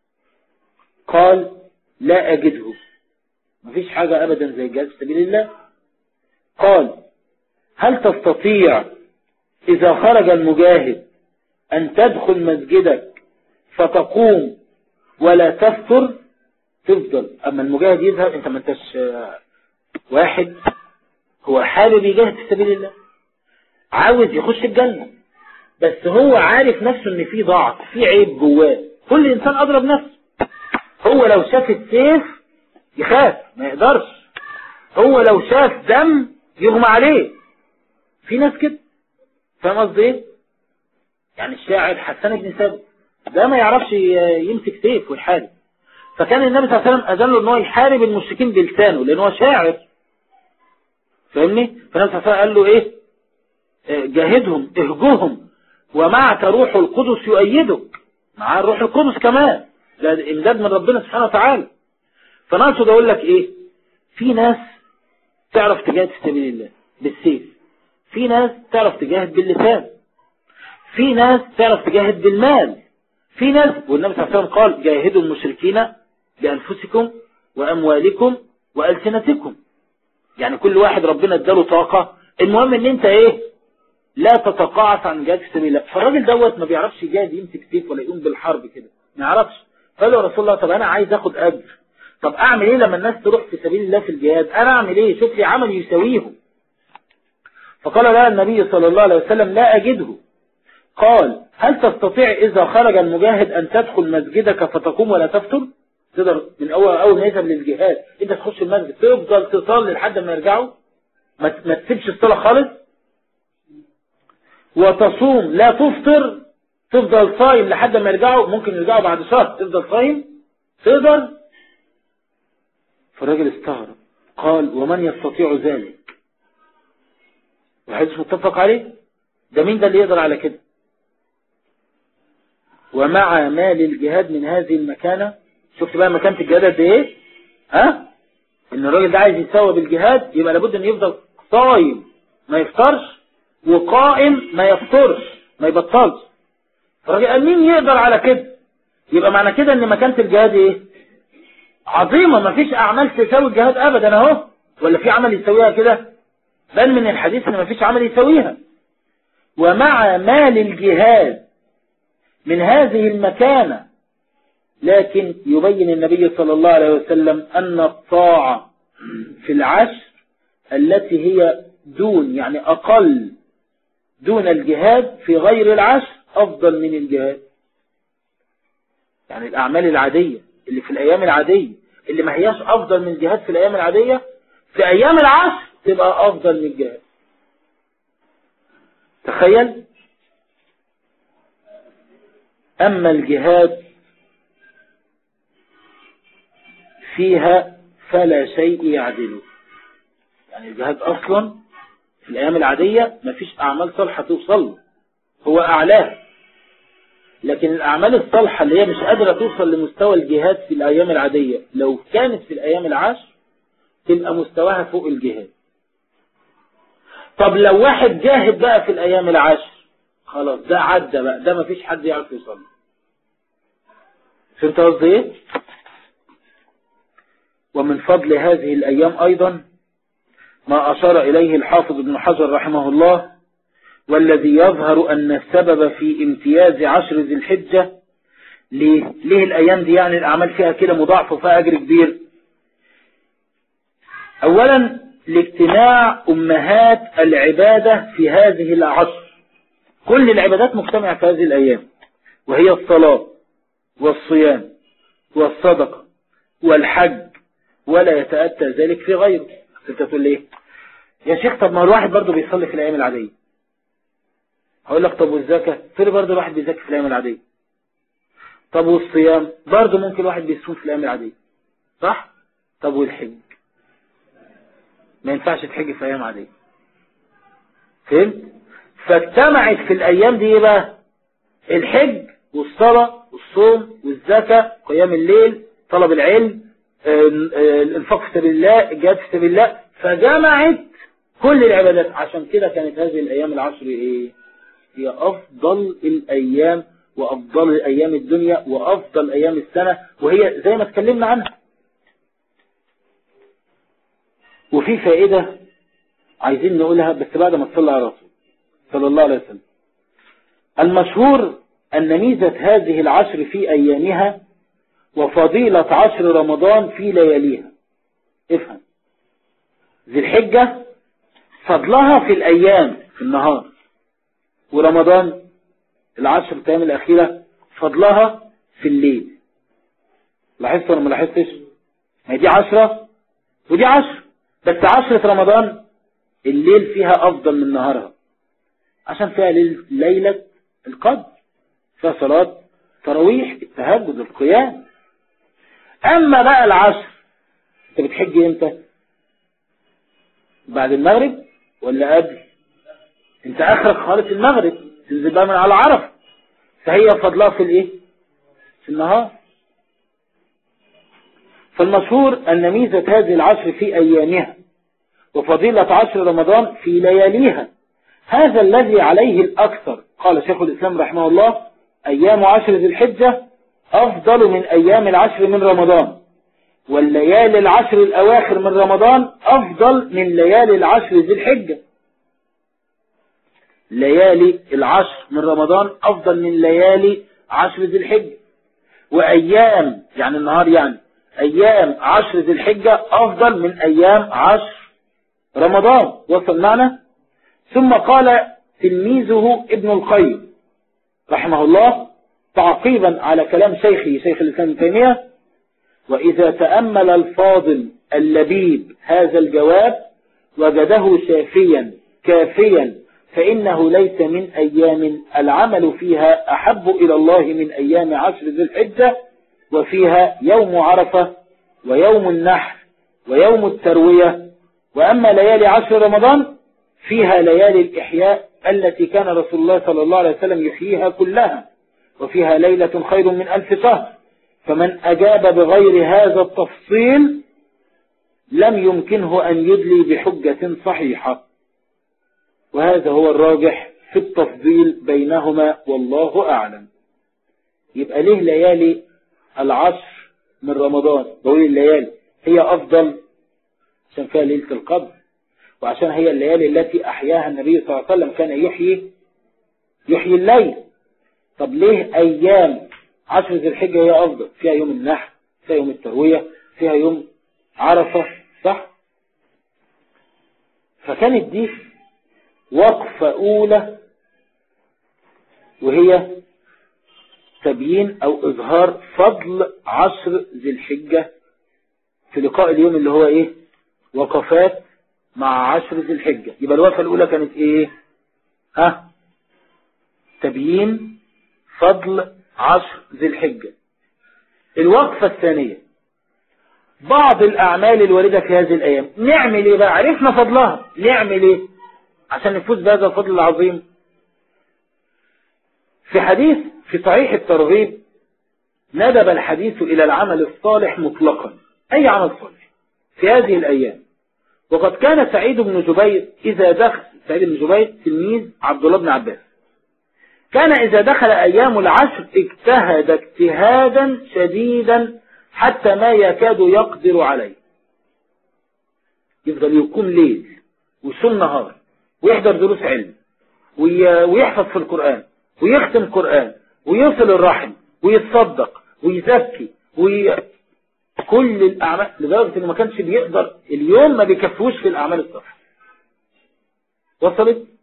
Speaker 1: قال: لا أجده. مفيش حاجة أبدا زي الجهاد في سبيل الله. قال: هل تستطيع إذا خرج المجاهد أن تدخل مسجدك فتقوم ولا تفتر؟ تفضل أما المجاهد يذهب، أنت ما انتش واحد هو حابب يجاهد في سبيل الله عاوز يخش الجنة، بس هو عارف نفسه ان في ضعف في عيب جواه. كل انسان اضرب نفسه. هو لو شاف السيف يخاف ما يقدرش، هو لو شاف دم يغمى عليه. في ناس كده، فاهم قصدي ايه؟ يعني الشاعر حسان بن ثابت ده ما يعرفش يمسك سيف ويحارب، فكان النبي صلى الله عليه وسلم اذن له ان هو يحارب المشركين بلسانه لان هو شاعر، فاهمني؟ فالنبي صلى الله عليه وسلم قال له ايه؟ جاهدهم اهجوهم ومعك روح القدس يؤيدك. معاه الروح القدس كمان، ده امداد من ربنا سبحانه وتعالى. فنقصد اقول لك ايه؟ في ناس تعرف تجاهد في سبيل الله بالسيف، في ناس تعرف تجاهد باللسان، في ناس تعرف تجاهد بالمال، في ناس، والنبي صلى الله عليه وسلم قال: جاهدوا المشركين بأنفسكم وأموالكم وألسنتكم. يعني كل واحد ربنا اداله طاقة، المهم ان انت ايه؟ لا تتقاعس عن جهاد في سبيل الله. فالراجل دوت ما بيعرفش يجاهد يمسك سيف ولا يقوم بالحرب كده، ما يعرفش. فقال له: يا رسول الله طب انا عايز اخد اجر، طب اعمل ايه لما الناس تروح في سبيل الله في الجهاد؟ انا اعمل ايه؟ شوف لي عمل يساويهم. فقال له النبي صلى الله عليه وسلم: لا اجده. قال: هل تستطيع اذا خرج المجاهد ان تدخل مسجدك فتقوم ولا تفتر؟ تقدر من اول اول ما يذهب للجهاد انت تخش المسجد تفضل تصلي لحد ما يرجعوا، ما تسيبش الصلاه خالص، وتصوم لا تفطر، تفضل صايم لحد ما يرجعوا، ممكن يرجعوا بعد شهر تفضل صايم، تقدر؟ فالراجل استغرب قال ومن يستطيع ذلك؟ الحديث متفق عليه. ده مين ده اللي يقدر على كده؟ ومع مال الجهاد من هذه المكانة. شفت بقى مكانة الجهاد قد ايه؟ ها؟ ان الراجل ده عايز يتسوى بالجهاد، يبقى لابد ان يفضل صايم ما يفطرش، وقائم ما يفطرش ما يبطلش. فالراجل قال مين يقدر على كده؟ يبقى معنى كده ان مكانة الجهاد ايه؟ عظيمة. ما فيش اعمال تساوي الجهاد ابدا اهو. ولا في عمل يسويها كده؟ بل من الحديث ان ما فيش عمل يسويها. ومع مال الجهاد من هذه المكانة، لكن يبين النبي صلى الله عليه وسلم أن الطاعة في العشر التي هي دون، يعني أقل دون الجهاد في غير العشر، أفضل من الجهاد. يعني الأعمال العادية اللي في الأيام العادية اللي ما هياش أفضل من الجهاد في الأيام العادية، في أيام العشر تبقى أفضل من الجهاد. تخيل. أما الجهاد فيها فلا شيء يعدله. يعني الجهاد أصلا في الأيام العادية ما فيش أعمال صالحة توصل، هو أعلاه. لكن الأعمال الصالحة اللي هي مش قادرة توصل لمستوى الجهاد في الأيام العادية، لو كانت في الأيام العشر تبقى مستواها فوق الجهاد. طب لو واحد جاهد بقى في الأيام العشر، خلاص ده عدى بقى، ده ما فيش حد يعرف يوصل. فهمت قصدي ايه؟ ومن فضل هذه الأيام أيضا ما أشار إليه الحافظ ابن حجر رحمه الله، والذي يظهر أن السبب في امتياز عشر ذي الحجة. ليه؟ ليه الأيام دي يعني الأعمال فيها كده مضاعفة وفيها أجر كبير؟ أولا لاجتماع أمهات العبادة في هذه العشر. كل العبادات مجتمعة في هذه الأيام، وهي الصلاة والصيام والصدقة والحج، ولا يتأتى ذلك في غيره. انت تقول ليه يا شيخ؟ طب ما الواحد برضه بيصلي في الأيام العادية. هقول لك طب والزكاة؟ تقول برضه الواحد بيزكي في الأيام العادية. طب والصيام؟ برضه ممكن الواحد بيصوم في الأيام العادية، صح؟ طب والحج؟ ما ينفعش تحج في أيام عادية. فهمت؟ فاجتمعت في الأيام دي بقى الحج والصلاة والصوم والزكاة، قيام الليل، طلب العلم، الانفاق في سبيل الله، الجهاد في سبيل الله، فجمعت كل العبادات. عشان كده كانت هذه الأيام العشر ايه؟ هي أفضل الأيام، وأفضل أيام الدنيا، وأفضل أيام السنة، وهي زي ما اتكلمنا عنها. وفي فائدة عايزين نقولها بس بعد ما تصلى على رسول صلى الله عليه وسلم. المشهور أن ميزة هذه العشر في أيامها وفضيلة عشر رمضان في لياليها. افهم، ذي الحجة فضلها في الأيام في النهار، ورمضان العشر الأيام الأخيرة فضلها في الليل. لاحظت ولا ما لاحظتش؟ هي دي عشرة ودي عشر، بس عشرة رمضان الليل فيها أفضل من نهارها، عشان فيها ليلة القدر، فيها صلاة تراويح، التهجد، القيام. أما بقى العشر، أنت بتحج إمتى؟ بعد المغرب ولا قبل؟ أنت آخرك خالص المغرب، تنزل بقى من على عرفة، فهي فضلها في الإيه؟ في النهار. فالمشهور أن ميزة هذه العشر في أيامها وفضيلة عشر رمضان في لياليها، هذا الذي عليه الأكثر. قال شيخ الإسلام رحمه الله: أيام عشر ذي الحجة أفضل من أيام العشر من رمضان، والليالي العشر الأواخر من رمضان أفضل من ليالي العشر ذي الحجة. ليالي العشر من رمضان أفضل من ليالي عشر ذي الحجة، وأيام يعني النهار يعني أيام عشر ذي الحجة أفضل من أيام عشر رمضان. وصل معنا؟ ثم قال تلميذه ابن القيم رحمه الله تعقيبا على كلام شيخه شيخ الإسلام ابن تيمية: وإذا تأمل الفاضل اللبيب هذا الجواب وجده شافيا كافيا، فإنه ليس من أيام العمل فيها أحب إلى الله من أيام عشر ذي الحجة، وفيها يوم عرفة ويوم النحر ويوم التروية. وأما ليالي عشر رمضان فيها ليالي الإحياء التي كان رسول الله صلى الله عليه وسلم يحييها كلها، وفيها ليلة خير من ألف شهر. فمن أجاب بغير هذا التفصيل لم يمكنه أن يدلي بحجة صحيحة، وهذا هو الراجح في التفضيل بينهما والله أعلم. يبقى ليه ليالي العشر من رمضان بقول الليالي هي أفضل؟ عشان فيها ليلة القدر، وعشان هي الليالي التي أحياها النبي صلى الله عليه وسلم، كان يحيي يحيي الليل. طب ليه أيام عشر ذي الحجة هي أفضل؟ فيها يوم النحر، فيها يوم التروية، فيها يوم عرفة، صح؟ فكانت دي وقفة أولى، وهي تبيين أو إظهار فضل عشر ذي الحجة في لقاء اليوم اللي هو إيه؟ وقفات مع عشر ذي الحجة. يبقى الوقفة الأولى كانت إيه؟ ها؟ تبيين فضل عشر ذي الحجة. الوقفة الثانية بعض الأعمال الواردة في هذه الأيام. نعمل إيه بقى؟ عرفنا فضلها، نعمل إيه عشان نفوز بهذا الفضل العظيم؟ في حديث في صحيح الترغيب ندب الحديث إلى العمل الصالح مطلقا، أي عمل صالح في هذه الأيام. وقد كان سعيد بن جبير إذا دخل سعيد بن جبير تلميذ عبد الله بن عباس، كان إذا دخل أيام العشر اجتهد اجتهادا شديدا حتى ما يكاد يقدر عليه. يفضل يقوم ليل ويصوم نهار ويحضر دروس علم ويحفظ في القرآن ويختم قرآن ويصل الرحم ويتصدق ويزكي وي... كل الأعمال، لدرجة إنه ما كانش بيقدر اليوم ما بيكفوش في الأعمال الصالحة. وصلت؟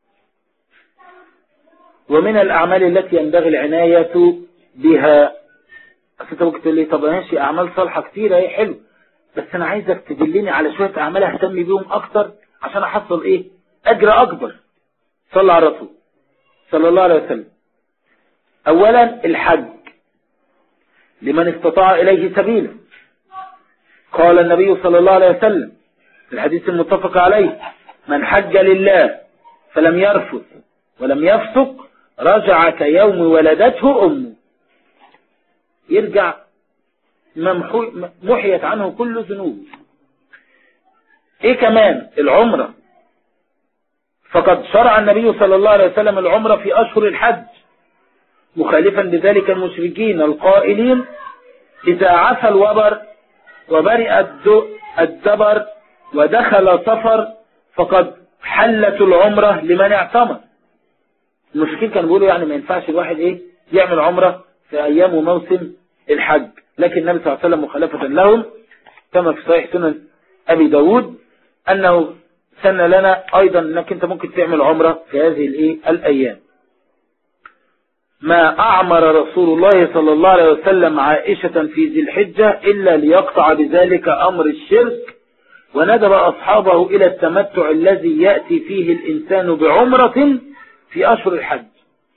Speaker 1: ومن الأعمال التي ينبغي العناية بها، أصل أنت ممكن تقول لي طب ماشي أعمال صالحة كتيرة هي حلو، بس أنا عايزك تدلني على شوية أعمال أهتم بيهم أكتر عشان أحصل إيه؟ أجر أكبر. صلى على الرسول صلى الله عليه وسلم. أولا الحج لمن استطاع إليه سبيلا. قال النبي صلى الله عليه وسلم في الحديث المتفق عليه: من حج لله فلم يرفث ولم يفسق رجع كيوم ولدته أمه. يرجع محيت عنه كل ذنوب. ايه كمان؟ العمرة. فقد شرع النبي صلى الله عليه وسلم العمرة في أشهر الحج، مخالفا بذلك المشركين القائلين: إذا عفى الوبر وبرئ الدبر ودخل صفر فقد حلت العمرة لمن اعتمر. المشركين كانوا بيقولوا يعني ما ينفعش الواحد ايه يعمل عمرة في ايام وموسم الحج، لكن النبي صلى الله عليه وسلم مخالفة لهم كما في صحيح سنن ابي داود انه سن لنا ايضا انك انت ممكن تعمل عمرة في هذه الايه الايام. ما اعمر رسول الله صلى الله عليه وسلم عائشة في ذي الحجة الا ليقطع بذلك امر الشرك، وندب اصحابه الى التمتع الذي يأتي فيه الانسان بعمرة في أشهر الحج،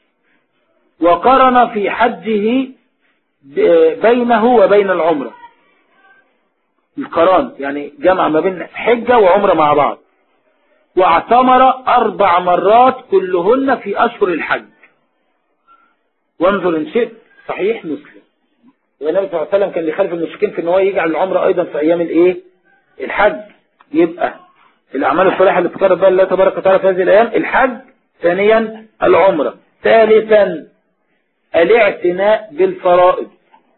Speaker 1: وقرن في حجه بينه وبين العمرة. القران يعني جمع ما بين حجة وعمرة مع بعض، واعتمر أربع مرات كلهن في أشهر الحج. وانظر إن شئت صحيح مسلم، والنبي صلى الله عليه وسلم كان يخالف المشركين في ان هو يجعل العمرة أيضا في أيام الإيه الحج. يبقى الأعمال الصالحة اللي تقرب بها الله تبارك وتعالى في هذه الأيام الحج، ثانيا العمرة، ثالثا الاعتناء بالفرائض،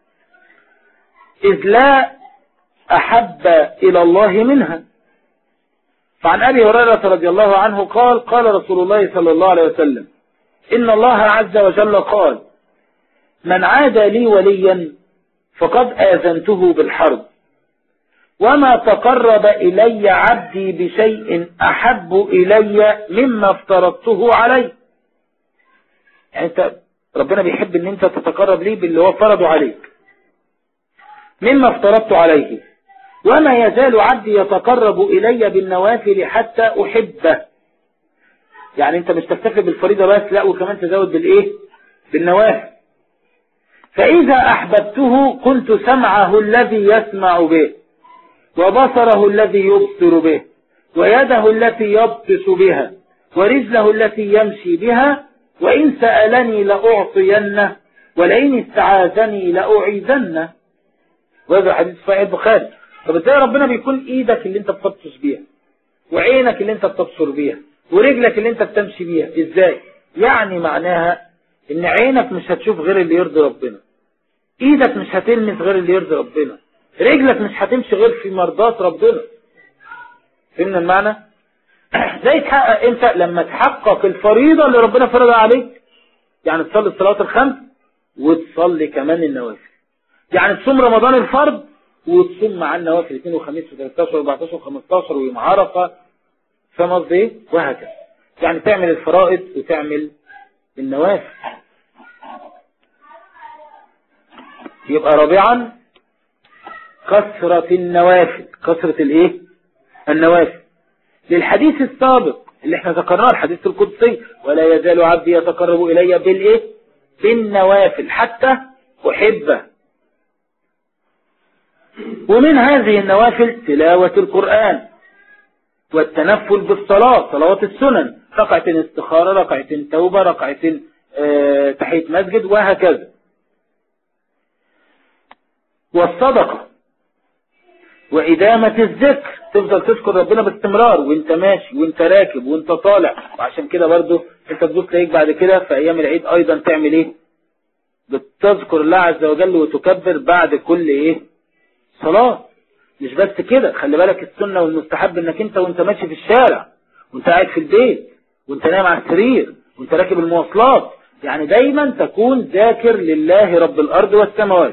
Speaker 1: إذ لا أحب إلى الله منها. فعن أبي هريرة رضي الله عنه قال: قال رسول الله صلى الله عليه وسلم: إن الله عز وجل قال: من عادى لي وليا فقد آذنته بالحرب، وما تقرب إلي عبدي بشيء أحب إلي مما افترضته عليه. يعني انت ربنا بيحب ان انت تتقرب ليه باللي هو فرضه عليك، مما افترضت عليه. وما يزال عبدي يتقرب إلي بالنوافل حتى أحبه. يعني انت مش تكتفي بالفريضة بس، لا وكمان تزود بالايه بالنوافل. فإذا أحببته كنت سمعه الذي يسمع به، وبصره الذي يبصر به، ويده التي يبطش بها، ورجله التي يمشي بها، وإن سألني لأعطينه، ولئن استعاذني لأعيذنه. وهذا حديث صحيح البخاري. طب ازاي ربنا بيكون ايدك اللي انت بتبطش بيها، وعينك اللي انت بتبصر بيها، ورجلك اللي انت بتمشي بيها؟ ازاي؟ يعني معناها ان عينك مش هتشوف غير اللي يرضي ربنا، ايدك مش هتلمس غير اللي يرضي ربنا، رجلك مش هتمشي غير في مرضات ربنا. فهمنا المعنى؟ ده يتحقق انت لما تحقق الفريضة اللي ربنا فرضها عليك، يعني تصلي الصلوات الخمس وتصلي كمان النوافل، يعني تصوم رمضان الفرض وتصوم مع النوافل اثنين وخميس وثلاثة عشر واربعتاشر وخمستاشر ويوم عرفة. فاهم قصدي ايه؟ وهكذا. يعني تعمل الفرائض وتعمل النوافل. يبقى رابعا كثرة النوافل. كثرة الايه؟ النوافل. للحديث السابق اللي احنا ذكرناه، الحديث القدسي: ولا يزال عبدي يتقرب الي بالايه؟ بالنوافل حتى احبه. ومن هذه النوافل تلاوة القرآن، والتنفل بالصلاة، صلوات السنن، ركعتين استخارة، ركعتين توبة، ركعتين اه تحية مسجد، وهكذا. والصدقة، وإدامة الذكر، تفضل تذكر ربنا باستمرار وانت ماشي وانت راكب وانت طالع. وعشان كده برضو انت تبص تلاقيك بعد كده في ايام العيد ايضا تعمل ايه؟ بتذكر الله عز وجل وتكبر بعد كل ايه؟ صلاة. مش بس كده، خلي بالك السنة والمستحب انك انت وانت ماشي في الشارع، وانت قاعد في البيت، وانت نايم على السرير، وانت راكب المواصلات، يعني دايما تكون ذاكر لله رب الارض والسماوات.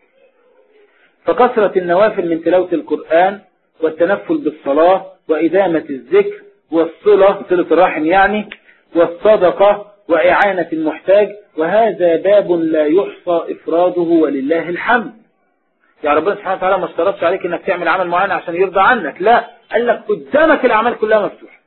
Speaker 1: فكثرة النوافل من تلاوة القرآن، والتنفل بالصلاة، وإدامة الذكر، والصلة، صلة الرحم يعني، والصدقة، وإعانة المحتاج. وهذا باب لا يحصى إفراده ولله الحمد. يعني ربنا سبحانه وتعالى ما اشترطش عليك انك تعمل عمل معين عشان يرضى عنك، لا، قال لك قدامك الأعمال كلها مفتوحة.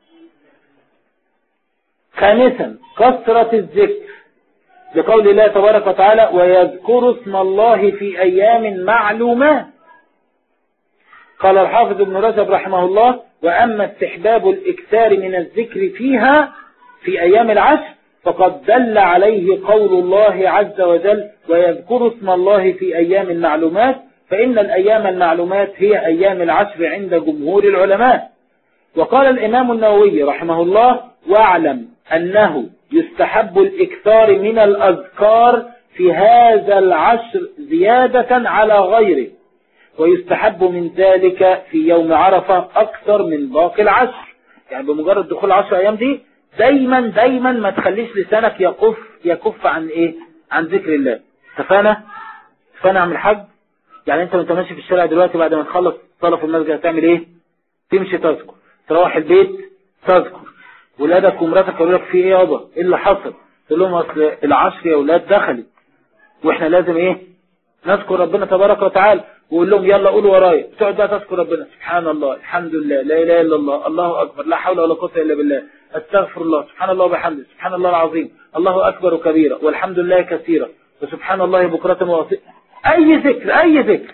Speaker 1: خامسا كثرة الذكر، لقول الله تبارك وتعالى: ويذكر اسم الله في أيام معلومات. قال الحافظ ابن رجب رحمه الله: وأما استحباب الإكثار من الذكر فيها في أيام العشر فقد دل عليه قول الله عز وجل: ويذكر اسم الله في أيام معلومات، فإن الأيام المعلومات هي أيام العشر عند جمهور العلماء. وقال الإمام النووي رحمه الله: واعلم أنه يستحب الإكثار من الأذكار في هذا العشر زيادة على غيره، ويستحب من ذلك في يوم عرفة أكثر من باقي العشر. يعني بمجرد دخول عشر أيام دي دايما دايما ما تخليش لسانك يقف يكف عن إيه؟ عن ذكر الله. اتفقنا؟ اتفقنا عم الحاج؟ يعني انت وانت ماشي في الشارع دلوقتي بعد ما تخلص صلاة في المسجد هتعمل ايه؟ تمشي تذكر، تروح البيت تذكر، ولادك ومراتك يقولوا لك في ايه يابا؟ ايه اللي حصل؟ تقول لهم اصل العشر يا اولاد دخلت واحنا لازم ايه؟ نذكر ربنا تبارك وتعالى. وقول لهم يلا قولوا ورايا. تقعد بقى تذكر ربنا: سبحان الله، الحمد لله، لا اله الا الله، الله اكبر، لا حول ولا قوه الا بالله، استغفر الله، سبحان الله وبحمده، سبحان الله العظيم، الله اكبر كبيرا، والحمد لله كثيرا، وسبحان الله بكرة وأصيلا. اي ذكر، اي ذكر.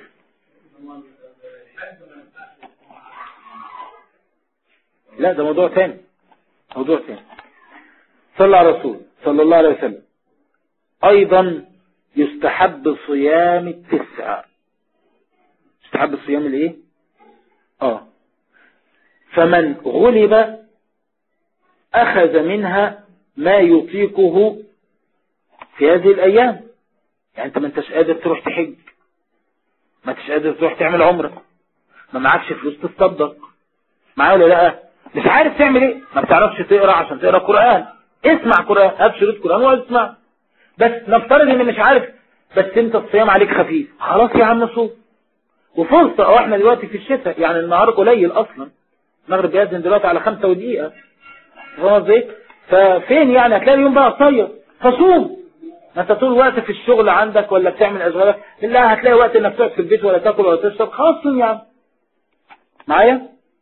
Speaker 1: لا ده موضوع ثاني، موضوع ثاني. صلى على رسول صلى الله عليه وسلم. ايضا يستحب صيام التسع. يستحب صيام الايه؟ اه فمن غلب اخذ منها ما يطيقه في هذه الايام. يعني انت ما انتش قادر تروح تحج، ما انتش قادر تروح تعمل عمره، ما معكش فلوس تصدق، معايا ولا لا؟ مش عارف تعمل ايه، ما بتعرفش تقرا عشان تقرا قرآن، اسمع قرآن، هات شريط قرآن واقعد اسمع. بس نفترض ان مش عارف، بس انت الصيام عليك خفيف، خلاص يا عم صوم. وفرصة، او احنا دلوقتي في الشتاء يعني النهار قليل اصلا، المغرب بيأذن دلوقتي على خمسة ودقيقة، فاهم ازاي؟ ففين يعني هتلاقي اليوم بقى قصير، فصوم. ما انت طول الوقت في الشغل عندك ولا بتعمل اشغالك، لا هتلاقي وقت انك تقعد في البيت ولا تاكل ولا تشرب، خلاص صوم يعني. معايا؟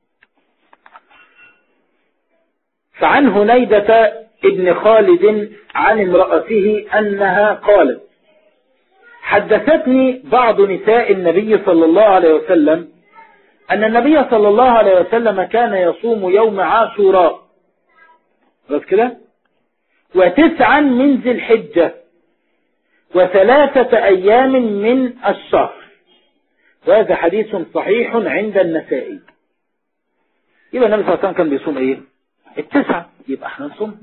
Speaker 1: فعن هنيدة ابن خالد عن امرأته أنها قالت: حدثتني بعض نساء النبي صلى الله عليه وسلم أن النبي صلى الله عليه وسلم كان يصوم يوم عاشوراء بس كده وتسعا من ذي الحجة وثلاثة أيام من الشهر، وهذا حديث صحيح عند النسائي. يبقى النبي صلى الله عليه وسلم كان بيصوم ايه؟ التسعة، يبقى احنا نصوم.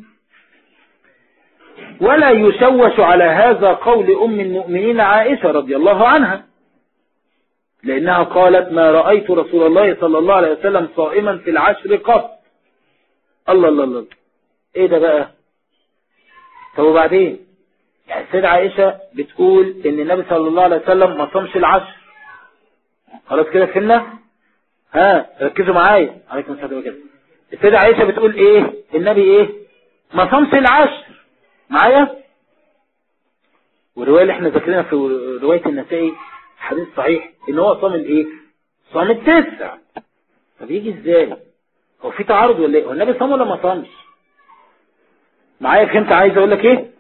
Speaker 1: ولا يشوش على هذا قول أم المؤمنين عائشة رضي الله عنها، لأنها قالت ما رأيت رسول الله صلى الله عليه وسلم صائما في العشر قط. الله الله الله، ايه ده بقى؟ طب وبعدين؟ يعني السيدة عائشة بتقول ان النبي صلى الله عليه وسلم ما صامش العشر، خلاص كده فهمنا؟ ها ركزوا معايا، عليكم السلام كده. السيدة عائشة بتقول ايه؟ النبي ايه؟ ما صامش العشر معايا. والرواية اللي احنا ذاكرينها في رواية النسائي حديث صحيح ان هو صام الايه؟ صام التسع. طب يجي ازاي؟ هو في تعارض ولا ايه؟ هو النبي صام ولا ما صامش؟ معايا فهمت عايز اقول لك ايه؟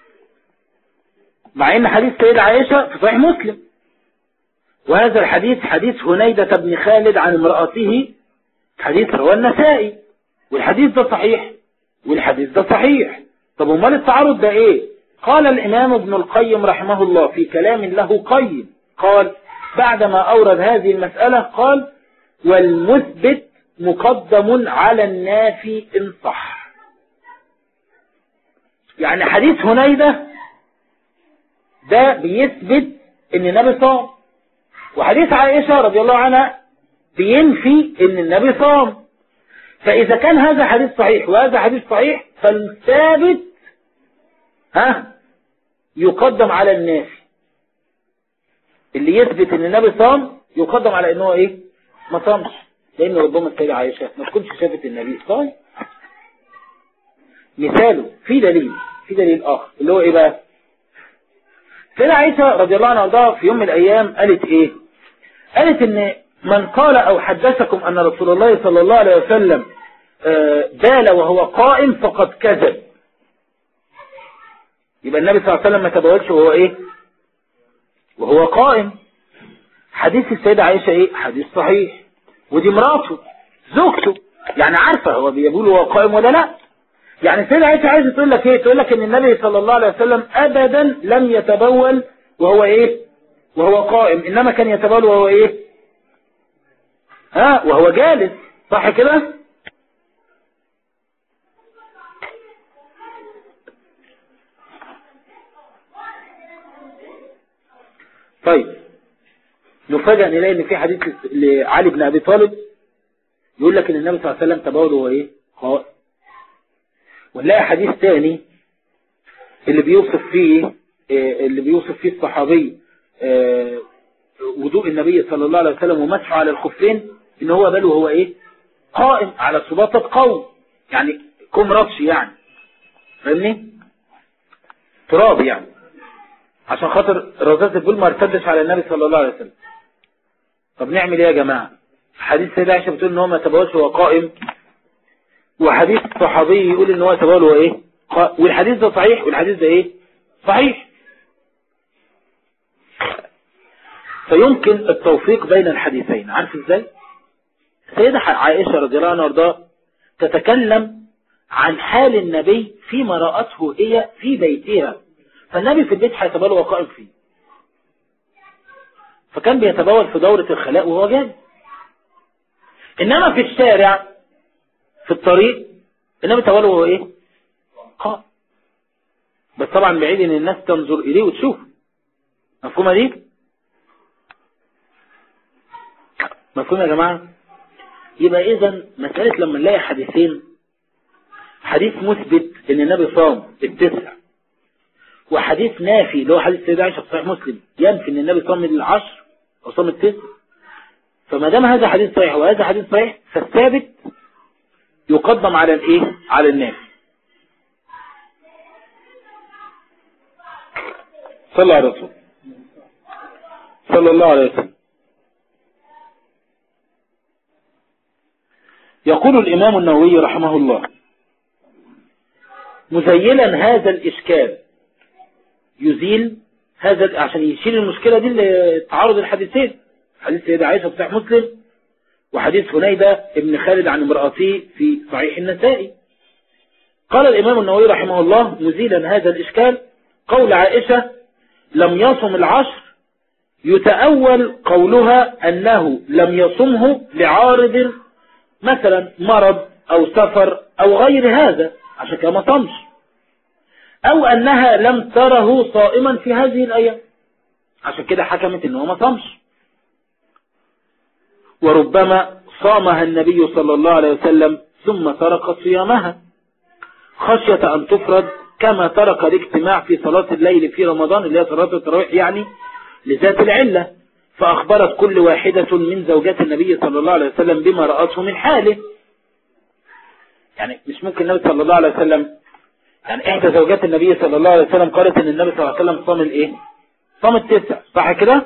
Speaker 1: مع ان حديث سيدة عائشة في صحيح مسلم، وهذا الحديث حديث هنيدة بن خالد عن امرأته، حديث رواه النسائي، والحديث ده صحيح والحديث ده صحيح. طب امال التعارض ده ايه؟ قال الامام ابن القيم رحمه الله في كلام له قيم، قال بعدما اورد هذه المسألة قال والمثبت مقدم على النافي ان صح. يعني حديث هنيدة ده بيثبت ان النبي صام، وحديث عائشة رضي الله عنها بينفي ان النبي صام. فاذا كان هذا حديث صحيح وهذا حديث صحيح فالثابت ها يقدم على النافي. اللي يثبت ان النبي صام يقدم على انه ايه؟ ما صامش، لان ربما السيدة عائشة ما تكونش شافت النبي صام. مثاله في دليل في دليل اخر اللي هو ايه بقى؟ سيدة عائشة رضي الله عنها وارضاها في يوم من الايام قالت ايه؟ قالت ان من قال او حدثكم ان رسول الله صلى الله عليه وسلم بال وهو قائم فقد كذب. يبقى النبي صلى الله عليه وسلم ما تبولش وهو ايه؟ وهو قائم. حديث السيدة عائشة ايه؟ حديث صحيح، ودي مراته زوجته، يعني عارفة هو بيبول وهو قائم ولا لا. يعني السيدة عائشة عايزة تقول لك ايه؟ تقول لك ان النبي صلى الله عليه وسلم ابدا لم يتبول وهو ايه؟ وهو قائم، انما كان يتبول وهو ايه؟ ها وهو جالس، صح كده؟ طيب نفاجأ نلاقي ان في حديث لعلي بن ابي طالب يقول لك ان النبي صلى الله عليه وسلم تبول وهو ايه؟ قائم. ونلاقي حديث تاني اللي بيوصف فيه اللي بيوصف فيه الصحابي وضوء النبي صلى الله عليه وسلم ومسحه على الخفين ان هو بل وهو ايه؟ قائم على سباطة قوم، يعني كم رطش يعني، فاهمني؟ تراب يعني، عشان خاطر رذاذ البول ما ارتدش على النبي صلى الله عليه وسلم. طب نعمل ايه يا جماعة؟ حديث سيدة عائشة بتقول ان هو ما تبولش وهو قائم، وحديث صحابي يقول ان هو تبول وهو ايه؟ قائم. والحديث ده صحيح والحديث ده ايه؟ صحيح. فيمكن التوفيق بين الحديثين. عارف ازاي؟ سيدة عائشة رضي الله عنها وارضاها تتكلم عن حال النبي فيما رأته هي في بيتها، فالنبي في البيت هيتبول وهو قائم فيه، فكان بيتبول في دورة الخلاء وهو جالس. انما في الشارع في الطريق النبي تبول وهو ايه؟ قائم. بس طبعا بعيد ان الناس تنظر اليه وتشوف. مفهومة دي؟ مفهوم يا جماعة؟ يبقى اذا مسألة لما نلاقي حديثين، حديث مثبت ان النبي صام التسع وحديث نافي اللي هو حديث سيدة عائشة في صحيح مسلم ينفي ان النبي صام العشر او صام التسع، فما دام هذا حديث صحيح وهذا حديث صحيح فالثابت يقدم على الايه؟ على النافي. صلى على رسول صلى الله عليه وسلم. يقول الإمام النووي رحمه الله مزيلا هذا الإشكال، يزيل هذا عشان يشيل المشكلة دي اللي تعارض الحديثين، حديث سيدة عائشة في صحيح مسلم وحديث هنيدة ابن خالد عن امرأته في صحيح النسائي. قال الإمام النووي رحمه الله مزيلا هذا الإشكال: قول عائشة لم يصم العشر يتأول قولها أنه لم يصمه لعارض مثلا مرض أو سفر أو غير هذا عشان كده ما صمش، أو أنها لم تره صائما في هذه الأيام عشان كده حكمت أنه ما صمش. وربما صامها النبي صلى الله عليه وسلم ثم ترك صيامها خشية أن تفرض كما ترك الاجتماع في صلاة الليل في رمضان اللي هي صلاة التراويح يعني لذات العلة، فأخبرت كل واحدة من زوجات النبي صلى الله عليه وسلم بما رأته من حاله. يعني مش ممكن النبي صلى الله عليه وسلم، يعني احدى زوجات النبي صلى الله عليه وسلم قالت ان النبي صلى الله عليه وسلم صام الايه؟ صام التسع، صح كده؟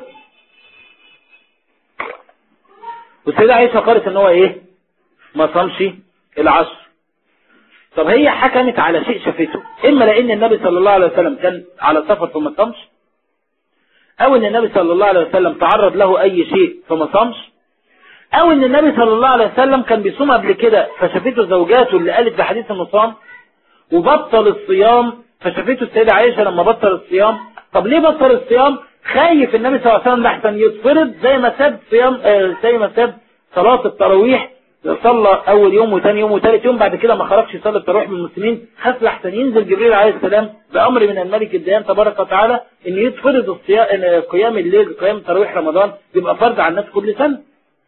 Speaker 1: والسيدة عائشة قالت ان هو ايه؟ ما صامش العشر. طب هي حكمت على شيء شافته، اما لان النبي صلى الله عليه وسلم كان على سفر فما صامش، او ان النبي صلى الله عليه وسلم تعرض له اي شيء فما صامش، او ان النبي صلى الله عليه وسلم كان بيصوم قبل كده فشافته زوجاته اللي قالت بحديث انه صام وبطل الصيام، فشافته السيدة عائشة لما بطل الصيام. طب ليه بطل الصيام؟ خايف النبي صلى الله عليه وسلم لحسن يتفرض زي ما ساب صيام آه زي ما ساب صلاة التراويح، صلى اول يوم وثاني يوم وثالث يوم بعد كده ما خرجش يصلي التراويح من المسلمين، خاف لحسن ينزل جبريل عليه السلام بأمر من الملك الديان تبارك وتعالى ان يتفرض الصيام قيام الليل قيام تراويح رمضان يبقى فرض على الناس كل سنة.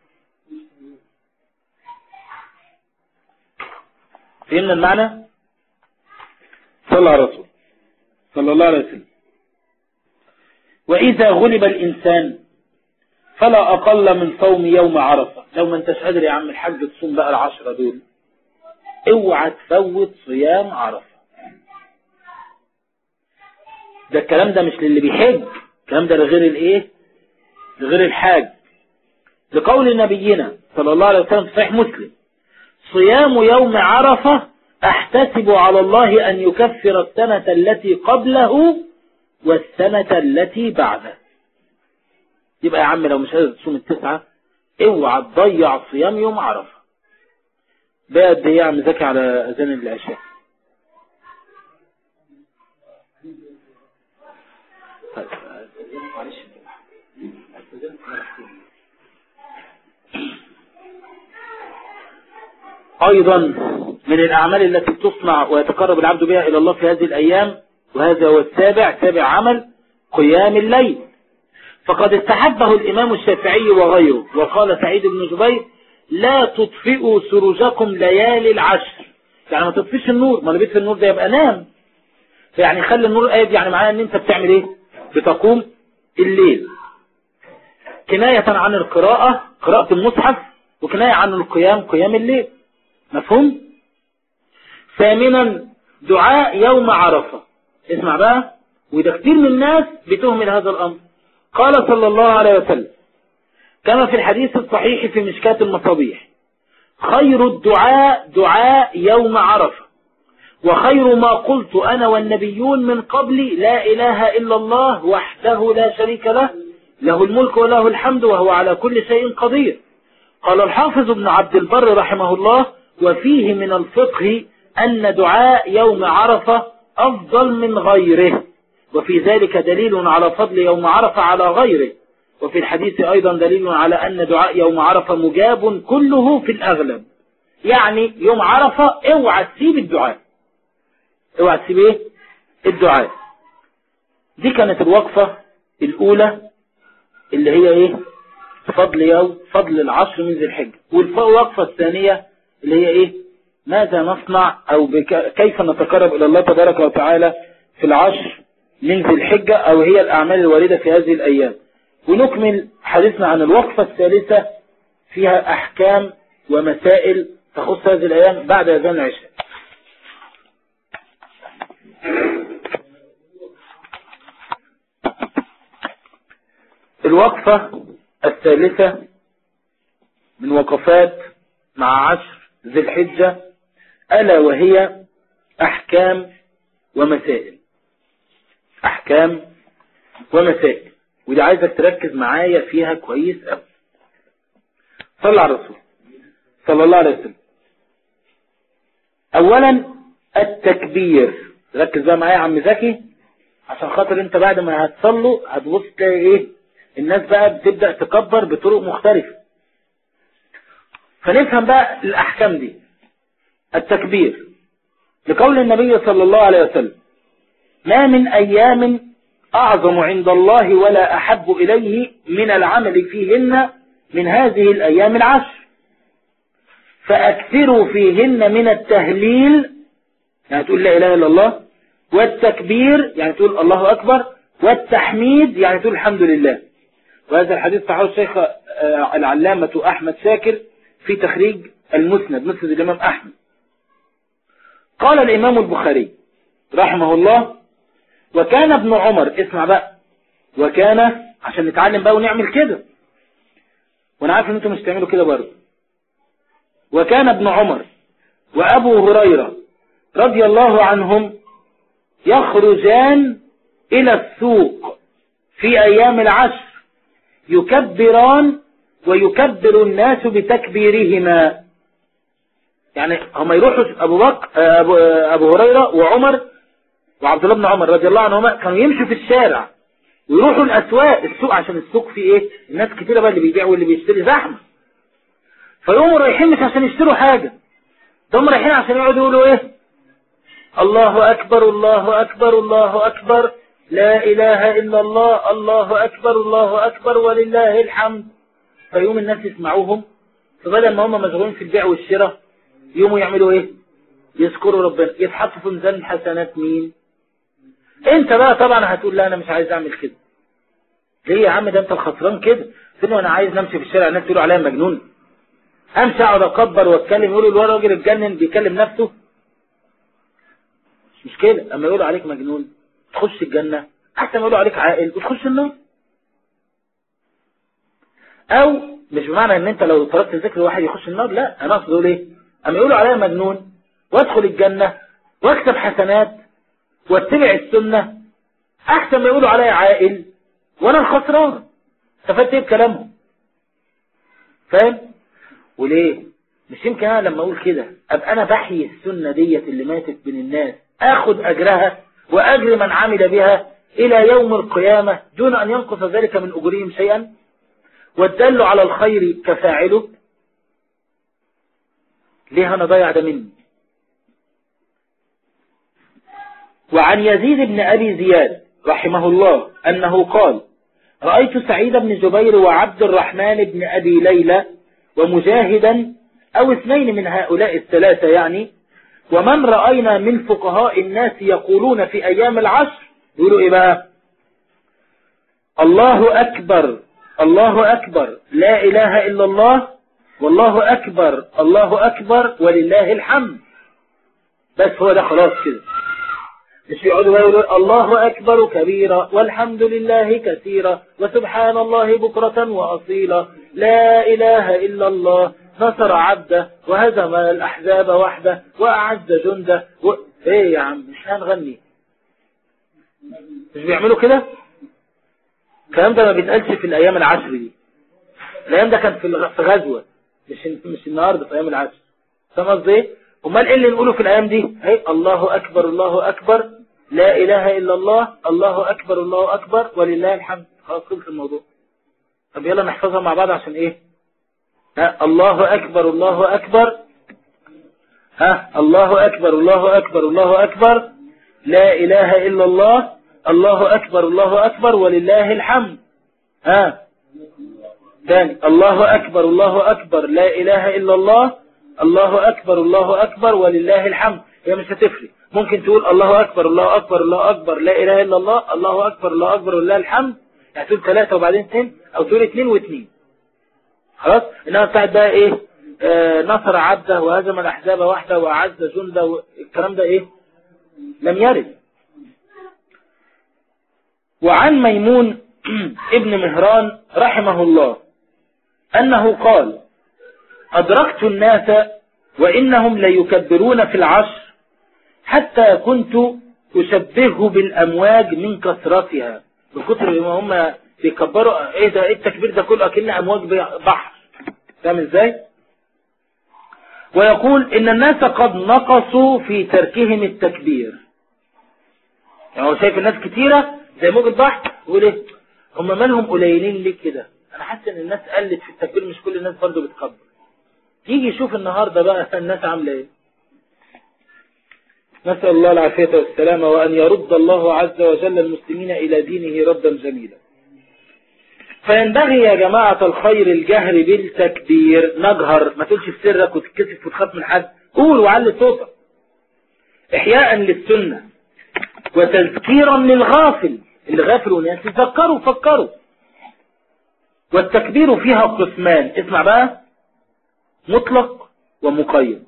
Speaker 1: فهمنا المعنى؟ صلى على الرسول صلى الله عليه وسلم. وإذا غلب الإنسان فلا أقل من صوم يوم عرفة. لو ما انتش قادر يا عم الحاج تصوم بقى العشرة دول، اوعى تفوت صيام عرفة. ده الكلام ده مش للي بيحج، الكلام ده لغير الايه؟ لغير الحاج. لقول نبينا صلى الله عليه وسلم في صحيح مسلم: صيام يوم عرفة احتسب على الله ان يكفر السنة التي قبله والسنة التي بعده. يبقى يا عم لو مش قادر تصوم التسعة اوعى تضيع صيام يوم عرفة. بقى قد ايه يا عم زكي على اذان العشاء؟ طيب معلش ايضا من الاعمال التي تصنع ويتقرب العبد بها الى الله في هذه الايام، وهذا هو السابع سابع عمل، قيام الليل. فقد استحبه الإمام الشافعي وغيره، وقال سعيد بن جبير: لا تطفئوا سروجكم ليالي العشر. يعني ما تطفيش النور، ما لبيت النور ده يبقى نام، فيعني خلي النور قايد، يعني معناه ان انت بتعمل ايه؟ بتقوم الليل. كناية عن القراءة قراءة المصحف، وكناية عن القيام قيام الليل. مفهوم؟ ثامنا دعاء يوم عرفة. اسمع بقى، وده كتير من الناس بتهمل هذا الأمر. قال صلى الله عليه وسلم كما في الحديث الصحيح في مشكاة المصابيح: خير الدعاء دعاء يوم عرفة، وخير ما قلت أنا والنبيون من قبلي لا إله إلا الله وحده لا شريك له، له الملك وله الحمد وهو على كل شيء قدير. قال الحافظ ابن عبد البر رحمه الله: وفيه من الفقه أن دعاء يوم عرفة أفضل من غيره، وفي ذلك دليل على فضل يوم عرفة على غيره. وفي الحديث أيضا دليل على أن دعاء يوم عرفة مجاب كله في الأغلب. يعني يوم عرفة اوعى تسيب الدعاء، اوعى تسيب ايه؟ الدعاء. دي كانت الوقفة الأولى اللي هي ايه؟ فضل يوم فضل العشر من ذي الحجة. والوقفة الثانية اللي هي ايه؟ ماذا نصنع أو بك... كيف نتقرب إلى الله تبارك وتعالى في العشر من ذي الحجة، أو هي الأعمال الواردة في هذه الأيام. ونكمل حديثنا عن الوقفة الثالثة فيها أحكام ومسائل تخص هذه الأيام بعد أذان العشاء. الوقفة الثالثة من وقفات مع عشر ذي الحجة ألا وهي أحكام ومسائل. أحكام ومسائل، ودي عايزك تركز معايا فيها كويس أوي. صلى على الرسول صلى الله عليه وسلم. اولا التكبير، ركز بقى معايا يا عم زكي، عشان خاطر انت بعد ما هتصلوا هتبص تلاقي ايه الناس بقى بتبدأ تكبر بطرق مختلفة. فنفهم بقى الاحكام دي. التكبير لقول النبي صلى الله عليه وسلم: ما من ايام اعظم عند الله ولا احب اليه من العمل فيهن من هذه الايام العشر، فاكثروا فيهن من التهليل، يعني تقول لا اله الا الله، والتكبير يعني تقول الله اكبر، والتحميد يعني تقول الحمد لله. وهذا الحديث صححه الشيخ العلامة احمد شاكر في تخريج المسند، مسند الامام احمد. قال الامام البخاري رحمه الله: وكان ابن عمر، اسمع بقى، وكان عشان نتعلم بقى ونعمل كده، وانا عارف ان انتم مش تعملوا كده برضه. وكان ابن عمر وابو هريرة رضي الله عنهم يخرجان الى السوق في ايام العشر يكبران ويكبر الناس بتكبيرهما. يعني هم يروحوا ابو بكر ابو, أبو هريرة وعمر وعبد الله بن عمر رضي الله عنهما كانوا يمشوا في الشارع ويروحوا الاسواق، السوق عشان السوق فيه ايه الناس كتيرة بقى، اللي بيبيع واللي بيشتري زحمة، فيقوموا رايحين مش عشان يشتروا حاجة، ده هم رايحين عشان يقعدوا يقولوا ايه: الله اكبر الله اكبر الله اكبر لا اله الا الله الله اكبر الله اكبر ولله الحمد. فيقوم الناس يسمعوهم، فبدل ما هم مشغولين في البيع والشراء يقوموا يعملوا ايه؟ يذكروا ربنا، يتحطوا في ميزان الحسنات. مين؟ انت بقى طبعا هتقول لا انا مش عايز اعمل كده. ليه يا عم؟ ده انت الخسران كده. فين وانا عايز نمشي في الشارع الناس يقولوا عليا مجنون، امشي اقعد اكبر واتكلم يقولوا الولد راجل اتجنن بيكلم نفسه؟ مش مشكله، اما يقولوا عليك مجنون تخش الجنه احسن ما يقولوا عليك عاقل وتخش النار. او مش بمعنى ان انت لو تركت ذكر واحد يخش النار، لا، انا اقصد اقول ايه؟ اما يقولوا عليا مجنون وادخل الجنه واكسب حسنات واتبع السنه احسن ما يقولوا عليا عاقل وانا الخسران. استفدت ايه بكلامهم؟ فاهم؟ وليه؟ مش يمكن انا لما اقول كده ابقى انا بحيي السنه ديت اللي ماتت بين الناس، اخد اجرها واجر من عمل بها الى يوم القيامه دون ان ينقص ذلك من اجورهم شيئا، والدل على الخير كفاعله. ليه انا ضيع ده مني؟ وعن يزيد بن ابي زياد رحمه الله انه قال: رأيت سعيد بن جبير وعبد الرحمن بن ابي ليلى ومجاهدا او اثنين من هؤلاء الثلاثة يعني، ومن رأينا من فقهاء الناس يقولون في ايام العشر، يقولوا ايه بقى؟ الله اكبر الله اكبر لا اله الا الله والله اكبر الله اكبر ولله الحمد. بس هو ده خلاص كده، مش يقعدوا يقولوا الله اكبر كبيرا والحمد لله كثيرا وسبحان الله بكرة واصيلا لا اله الا الله نصر عبده وهزم الاحزاب وحده واعز جنده و... ايه يا عم مش هنغني؟ مش بيعملوا كده؟ الكلام ده ما بيتقالش في الايام العشر دي، الايام ده كان في في غزوه، مش مش النهارده في ايام العشر. فاهم قصدي ايه؟ امال ايه اللي نقوله في الايام دي؟ اهي الله اكبر الله اكبر لا اله الا الله الله اكبر الله اكبر ولله الحمد. خلاص خلص الموضوع. طب يلا نحفظها مع بعض عشان ايه؟ ها الله اكبر الله اكبر، ها الله اكبر الله اكبر الله اكبر لا اله الا الله الله اكبر الله اكبر ولله الحمد. ها ثاني الله اكبر الله اكبر لا اله الا الله الله اكبر الله اكبر ولله الحمد. هي مش هتفرق، ممكن تقول الله اكبر الله اكبر الله اكبر لا اله الا الله الله اكبر الله اكبر ولله الحمد، يعني تقول ثلاثة وبعدين اثنين، او تقول اثنين واثنين. خلاص. انما بتاعت بقى ايه؟ آه نصر عبده وهزم الاحزاب وحده واعز جنده، الكلام ده ايه؟ لم يرد. وعن ميمون ابن مهران رحمه الله أنه قال: أدركت الناس وإنهم ليكبرون في العشر حتى كنت أشبهه بالأمواج من كثرتها. بكثر ما هم بيكبروا، إيه ده؟ إيه التكبير ده كله؟ أكن أمواج بحر. فاهم إزاي؟ ويقول إن الناس قد نقصوا في تركهم التكبير. يعني هو شايف الناس كتيرة زي موج البحر، يقول ايه هم مالهم قليلين ليه كده؟ انا حاسس ان الناس قلت في التكبير، مش كل الناس برضه بتكبر. تيجي يشوف النهاردة بقى الناس عاملة ايه. نسأل الله العافية والسلامة، وأن يرد الله عز وجل المسلمين إلى دينه ردا جميلا. فينبغي يا جماعة الخير الجهر بالتكبير، نجهر، ما تقولش في سرك وتتكسف وتخاف من حد، قول وعلي صوتك، إحياء للسنة وتذكيرا للغافل، اللي غافل والناس يتذكروا فكروا. والتكبير فيها قسمان، اسمع بقى، مطلق ومقيد.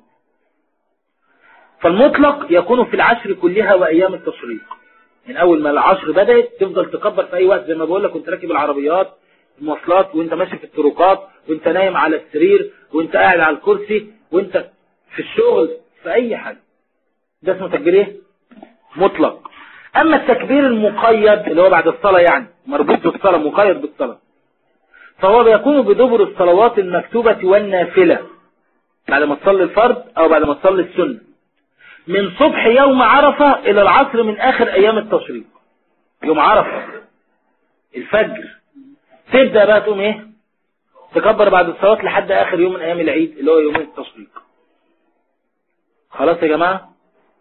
Speaker 1: فالمطلق يكون في العشر كلها وأيام التشريق، من أول ما العشر بدأت تفضل تكبر في أي وقت، زي ما بقول لك وانت راكب العربيات المواصلات، وانت ماشي في الطرقات، وانت نايم على السرير، وانت قاعد على الكرسي، وانت في الشغل، في أي حاجة. ده اسمه تكبير ايه؟ مطلق. أما التكبير المقيد اللي هو بعد الصلاة، يعني مربوط بالصلاة، مقيد بالصلاة، فهو بيكون بدبر الصلوات المكتوبة والنافلة، بعد ما تصلي الفرض أو بعد ما تصلي السنة، من صبح يوم عرفة إلى العصر من آخر أيام التشريق. يوم عرفة الفجر تبدأ بقى تقوم إيه؟ تكبر بعد الصلاة لحد آخر يوم من أيام العيد اللي هو يوم التشريق. خلاص يا جماعة؟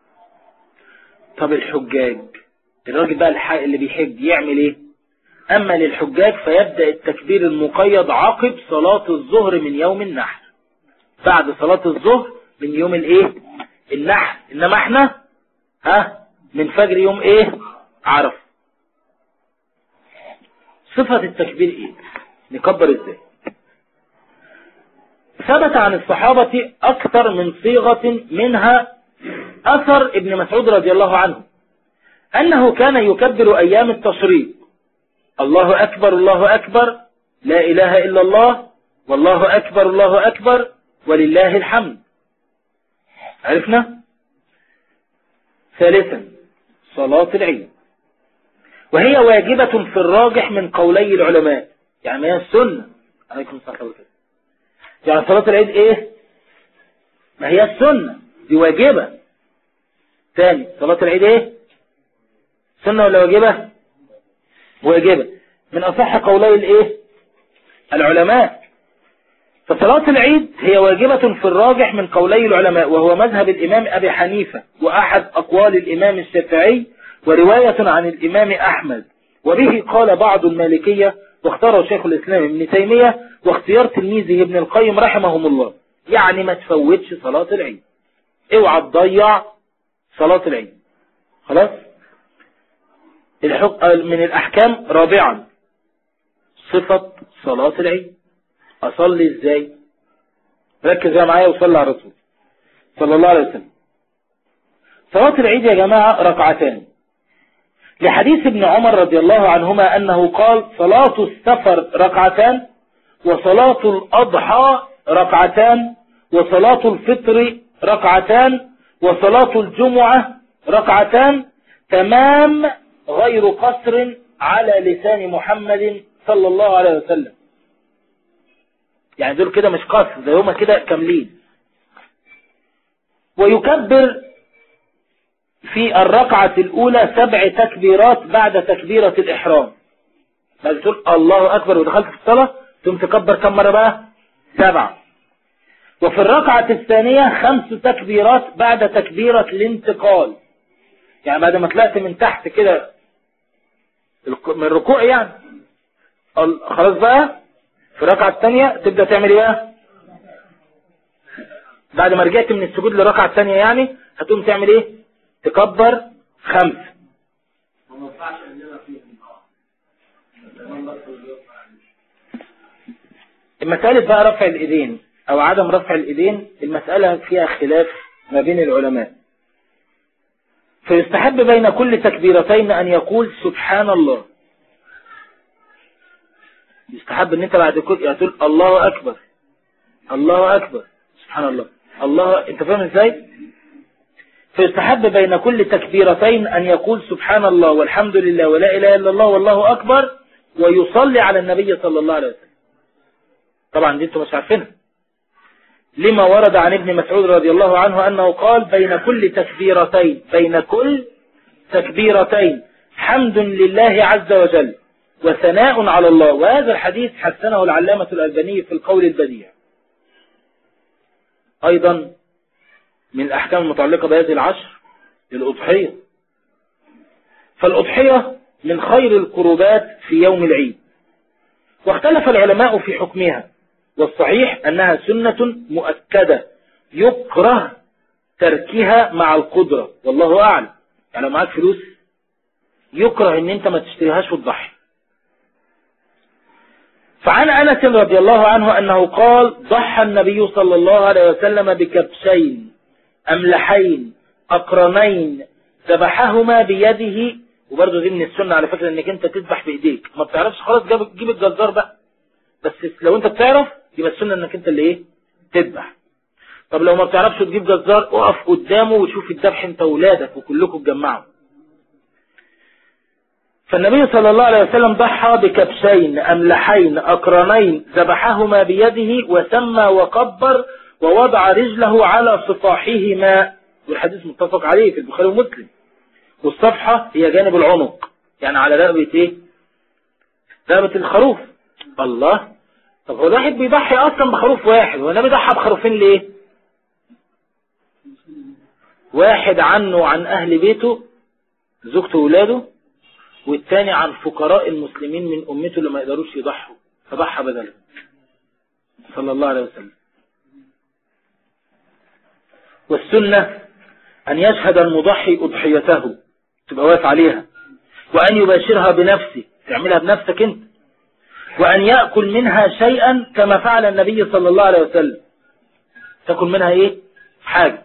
Speaker 1: طب الحجاج، الراجل بقى اللي بيحج يعمل إيه؟ أما للحجاج فيبدأ التكبير المقيد عقب صلاة الظهر من يوم النحر، بعد صلاة الظهر من يوم الإيه؟ النحر. إنما احنا ها من فجر يوم إيه؟ عرف. صفة التكبير إيه؟ نكبر إزاي؟ ثبت عن الصحابة أكثر من صيغة، منها أثر ابن مسعود رضي الله عنه أنه كان يكبر أيام التشريق الله أكبر الله أكبر لا إله إلا الله والله أكبر الله أكبر ولله الحمد. عرفنا؟ ثالثا صلاة العيد، وهي واجبة في الراجح من قولي العلماء، يعني ما هي السنة. عليكم السلام عليكم. يعني صلاة العيد ايه؟ ما هي السنة دي واجبة. ثاني صلاة العيد ايه؟ سنة ولا واجبة؟ واجبة من أصح قولي الايه؟ العلماء. فصلاة العيد هي واجبة في الراجح من قولي العلماء، وهو مذهب الإمام أبي حنيفة وأحد أقوال الإمام الشافعي ورواية عن الإمام أحمد، وبه قال بعض المالكية واختاره شيخ الإسلام ابن تيمية واختيار تلميذه ابن القيم رحمهم الله. يعني ما تفوتش صلاة العيد، اوعى تضيع صلاة العيد. خلاص. من الأحكام رابعا صفة صلاة العيد، أصلي إزاي؟ ركز معايا وصلي على الرسول صلى الله عليه وسلم. صلاة العيد يا جماعة ركعتان، لحديث ابن عمر رضي الله عنهما أنه قال صلاة السفر ركعتان، وصلاة الأضحى ركعتان، وصلاة الفطر ركعتان، وصلاة الجمعة ركعتان، تمام غير قصر على لسان محمد صلى الله عليه وسلم. يعني دول كده مش قصر، زي هما كده كاملين. ويكبر في الركعة الأولى سبع تكبيرات بعد تكبيرة الإحرام. بعد تقول الله أكبر ودخلت في الصلاة ثم تكبر كم مرة بقى؟ سبعة. وفي الركعة الثانية خمس تكبيرات بعد تكبيرة الانتقال، يعني بعد ما طلعت من تحت كده من الركوع، يعني خلاص بقى في الركعة الثانية تبدأ تعمل ايه بقى؟ بعد ما رجعت من السجود للركعة الثانية يعني هتقوم تعمل ايه؟ تكبر خمس. المسألة بقى رفع الإيدين أو عدم رفع الإيدين، المسألة فيها خلاف ما بين العلماء. فيستحب بين كل تكبيرتين أن يقول سبحان الله. يستحب أن أنت بعد كل يعني تقول الله أكبر الله أكبر سبحان الله الله. أنت فاهم إزاي؟ فيستحب بين كل تكبيرتين أن يقول سبحان الله والحمد لله ولا إله إلا الله والله أكبر، ويصلي على النبي صلى الله عليه وسلم. طبعا دي انتوا مش عارفينها. لما ورد عن ابن مسعود رضي الله عنه أنه قال بين كل تكبيرتين بين كل تكبيرتين حمد لله عز وجل وثناء على الله. وهذا الحديث حسنه العلامة الألباني في القول البديع. أيضا من الأحكام المتعلقة بهذه العشر الأضحية. فالأضحية من خير القربات في يوم العيد، واختلف العلماء في حكمها، والصحيح أنها سنة مؤكدة يكره تركها مع القدرة، والله أعلم. يعني لو معاك فلوس يكره ان انت ما تشتريهاش وتضحي. فعن أنس رضي الله عنه أنه قال ضحى النبي صلى الله عليه وسلم بكبشين أملحين أقرنين ذبحهما بيده. وبرضه دي من السنة على فكرة انك انت تذبح بايديك. ما بتعرفش خلاص جيب الجزار بقى، بس لو انت بتعرف يبقى السنة انك انت اللي ايه تذبح. طب لو ما بتعرفش تجيب جزار اقف قدامه وشوف الذبح انت وولادك وكلكم تجمعوا. فالنبي صلى الله عليه وسلم ضحى بكبشين أملحين أقرنين ذبحهما بيده وسمى وكبر ووضع رجله على صفاحهما، والحديث متفق عليه في البخاري ومسلم. والصفحة هي جانب العنق، يعني على رقبة ايه؟ رقبة الخروف. الله، طب هو الواحد بيضحي اصلا بخروف واحد، والنبي ضحى بخروفين ليه؟ واحد عنه وعن اهل بيته زوجته وولاده، والتاني عن فقراء المسلمين من امته اللي ما يقدروش يضحوا، فضحى بدله صلى الله عليه وسلم. والسنة ان يشهد المضحي اضحيته، تبقى واقف عليها، وان يباشرها بنفسه، تعملها بنفسك انت، وان يأكل منها شيئا كما فعل النبي صلى الله عليه وسلم. تأكل منها ايه؟ حاجة.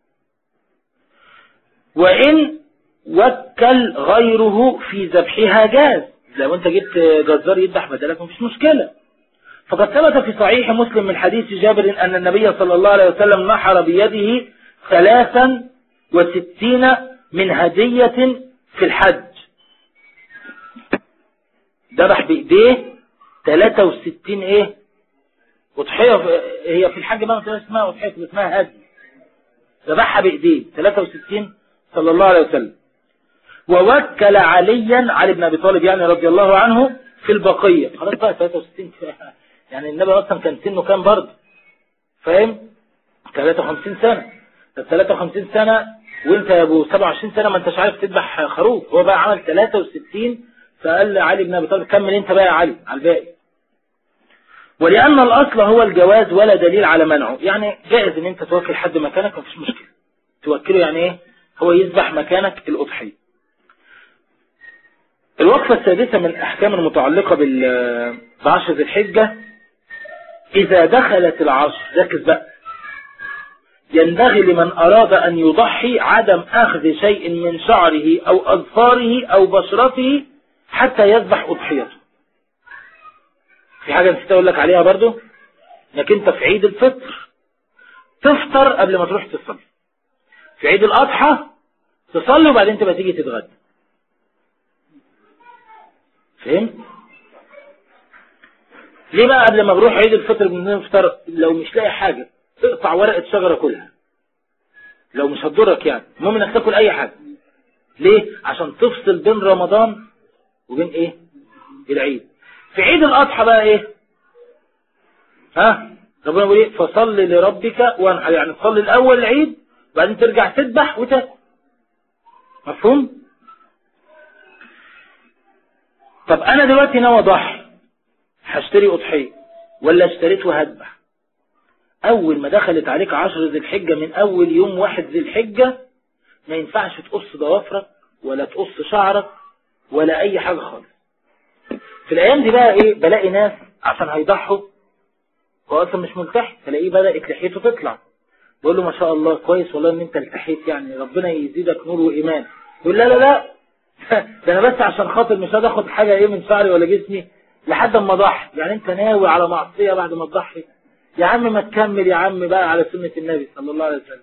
Speaker 1: وان وكل غيره في ذبحها جاز، لو انت جبت جزار يذبح بدلك مفيش مشكلة. فقد ثبت في صحيح مسلم من حديث جابر ان النبي صلى الله عليه وسلم نحر بيده ثلاثا وستين من هدية في الحج. ذبح بايديه ثلاثة وستين ايه اضحية. هي في الحج ما اسمها اضحية، اسمها هدي. ذبحها بايديه ثلاثة وستين صلى الله عليه وسلم. ووكل عليا علي بن ابي طالب يعني رضي الله عنه في البقية. خلاص بقى ثلاثة وستين يعني النبي اصلا كان سنه كام برضه؟ فاهم؟ ثلاثة وخمسين سنة. طب ثلاثة وخمسين سنة وانت يا ابو سبعة وعشرين سنة ما انتش عارف تذبح خروف. هو بقى عمل ثلاثة وستين، فقال علي بن ابي طالب كمل انت بقى يا علي على الباقي. ولأن الأصل هو الجواز ولا دليل على منعه، يعني جائز ان انت توكل حد مكانك مفيش مشكلة، توكله يعني ايه؟ هو يذبح مكانك الأضحية. الوقفة السادسة من الأحكام المتعلقة بعشر ذي الحجة، إذا دخلت العشر، ركز بقى، ينبغي لمن أراد أن يضحي عدم أخذ شيء من شعره أو أظفاره أو بشرته حتى يذبح أضحيته. في حاجة نسيت أقول لك عليها برضو، انك انت في عيد الفطر تفطر قبل ما تروح تصلي. في عيد الأضحى تصلي وبعدين تبقى تيجي تتغدى. فهمت؟ ليه بقى قبل ما بروح عيد الفطر بنفطر؟ لو مش لاقي حاجة تقطع ورقة شجرة كلها، لو مش هتضرك يعني، المهم انك تاكل اي حاجة. ليه؟ عشان تفصل بين رمضان وبين ايه؟ العيد. في عيد الأضحى بقى ايه؟ ها؟ ربنا بيقول ايه؟ فصل لربك وانحر، يعني تصلي الاول العيد وبعدين ترجع تذبح وتاكل. مفهوم؟ طب انا دلوقتي ناوي اضحي، هشتري اضحيه ولا اشتريت وهذبح؟ اول ما دخلت عليك عشر ذي الحجة، من اول يوم واحد ذي الحجة ما ينفعش تقص ضوافرك ولا تقص شعرك ولا اي حاجة خالص. في الايام دي بقى ايه؟ بلاقي ناس عشان هيضحوا هو اصلا مش ملتحي، تلاقيه بدأت لحيته تطلع، بقول له ما شاء الله كويس والله ان انت التحيت، يعني ربنا يزيدك نور وايمان. يقول لا لا لا ده انا بس عشان خاطر مش هاخد حاجة ايه من شعري ولا جسمي لحد ما اضحي. يعني انت ناوي على معصية بعد ما تضحي؟ يا عم ما تكمل يا عم بقى على سنة النبي صلى الله عليه وسلم.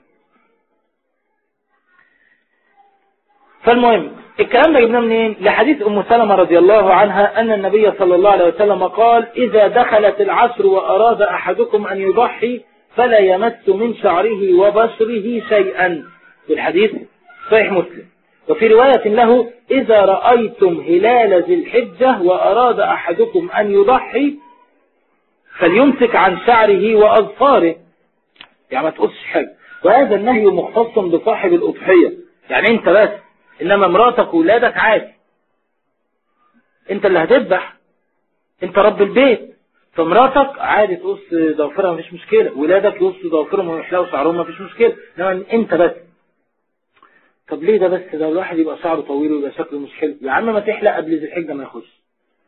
Speaker 1: فالمهم الكلام ده جبناه منين؟ لحديث ام سلمة رضي الله عنها ان النبي صلى الله عليه وسلم قال: اذا دخلت العشر واراد احدكم ان يضحي
Speaker 2: فلا يمس من شعره وبشره شيئا. في الحديث صحيح مسلم. وفي رواية له إذا رأيتم هلال ذي الحجة وأراد أحدكم أن يضحي فليمسك عن شعره وأظفاره، يعني ما تقصش حاجة. وهذا النهي مختص بصاحب الأضحية، يعني انت بس، انما مراتك وولادك عادي، انت اللي هتذبح، انت رب البيت، فمراتك عادي تقص ضوافرها مفيش مشكلة، ولادك يقصوا ضوافرهم ويحلقوا شعرهم مفيش مشكلة، انما انت بس. طب ليه ده بس؟ ده الواحد يبقى شعره طويل ويبقى شكله مش حلو. يا عم ما تحلق قبل ذي الحجة ما يخش.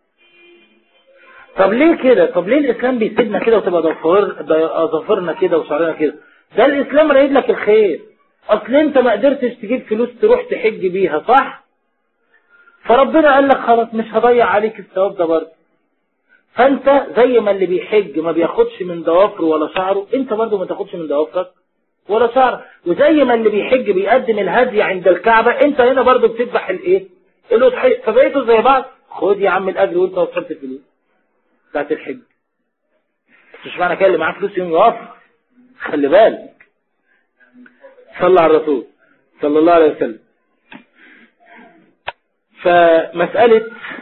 Speaker 2: طب ليه كده؟ طب ليه الاسلام بيسيبنا كده وتبقى ضوافرنا كده وشعرنا كده؟ ده الاسلام رايد لك الخير. اصل انت ما قدرتش تجيب فلوس تروح تحج بيها، صح؟ فربنا قال لك خلاص مش هضيع عليك الثواب ده برضه. فانت زي ما اللي بيحج ما بياخدش من ضوافره ولا شعره، انت برضه ما تاخدش من ضوافرك ولا شعر. وزي ما اللي بيحج بيقدم الهدي عند الكعبة، انت هنا برضه بتذبح الايه؟ الاضحيه. فبقيتوا زي بعض. خد يا عم الاجر وانت وصلت الفلوس بتاعت الحج. مش معنى كده اللي معاه فلوس يوم يقف، خلي بالك. صلى على الرسول صلى الله عليه وسلم. فمسألة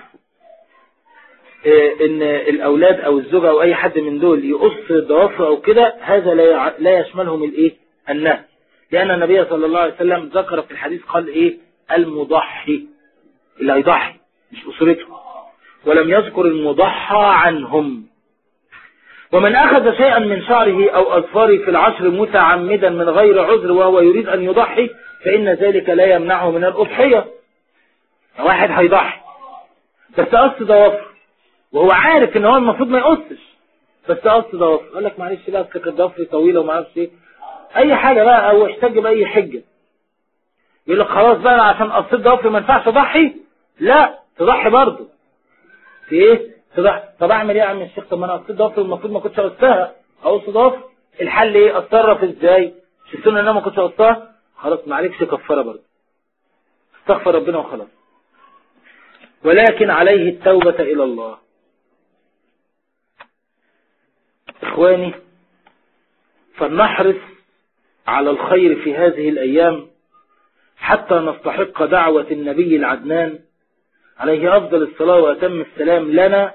Speaker 2: ان الاولاد او الزوجة او اي حد من دول يقص الضوافر او كده، هذا لا يشملهم الايه؟ النهي. لان النبي صلى الله عليه وسلم ذكر في الحديث قال ايه؟ المضحي، اللي هيضحي مش اسرته، ولم يذكر المضحى عنهم. ومن اخذ شيئا من شعره او اظفاره في العشر متعمدا من غير عذر وهو يريد ان يضحي فان ذلك لا يمنعه من الاضحية. واحد هيضحي بس قص ضوافر وهو عارف ان هو المفروض ما يقصش، بس قص ضوافر، قال لك معلش بقى كانت ضوافري طويله وما اعرفش ايه اي حاجه بقى، او احتج باي حجه، يقول لك خلاص بقى انا عشان قصيت ضوافري ما ينفعش اضحي. لا، تضحي برضه. في ايه؟ تضحي. طب اعمل ايه يا عم الشيخ؟ طب ما انا قصيت ضوافري المفروض ما كنتش قصتها، اقص ضوافر. الحل ايه؟ اتصرف ازاي؟ مش السنه ان انا ما كنتش قصتها، خلاص ما عليكش كفاره برضه، استغفر ربنا وخلاص. ولكن عليه التوبة إلى الله. إخواني، فلنحرص على الخير في هذه الأيام حتى نستحق دعوة النبي العدنان عليه أفضل الصلاة وأتم السلام لنا،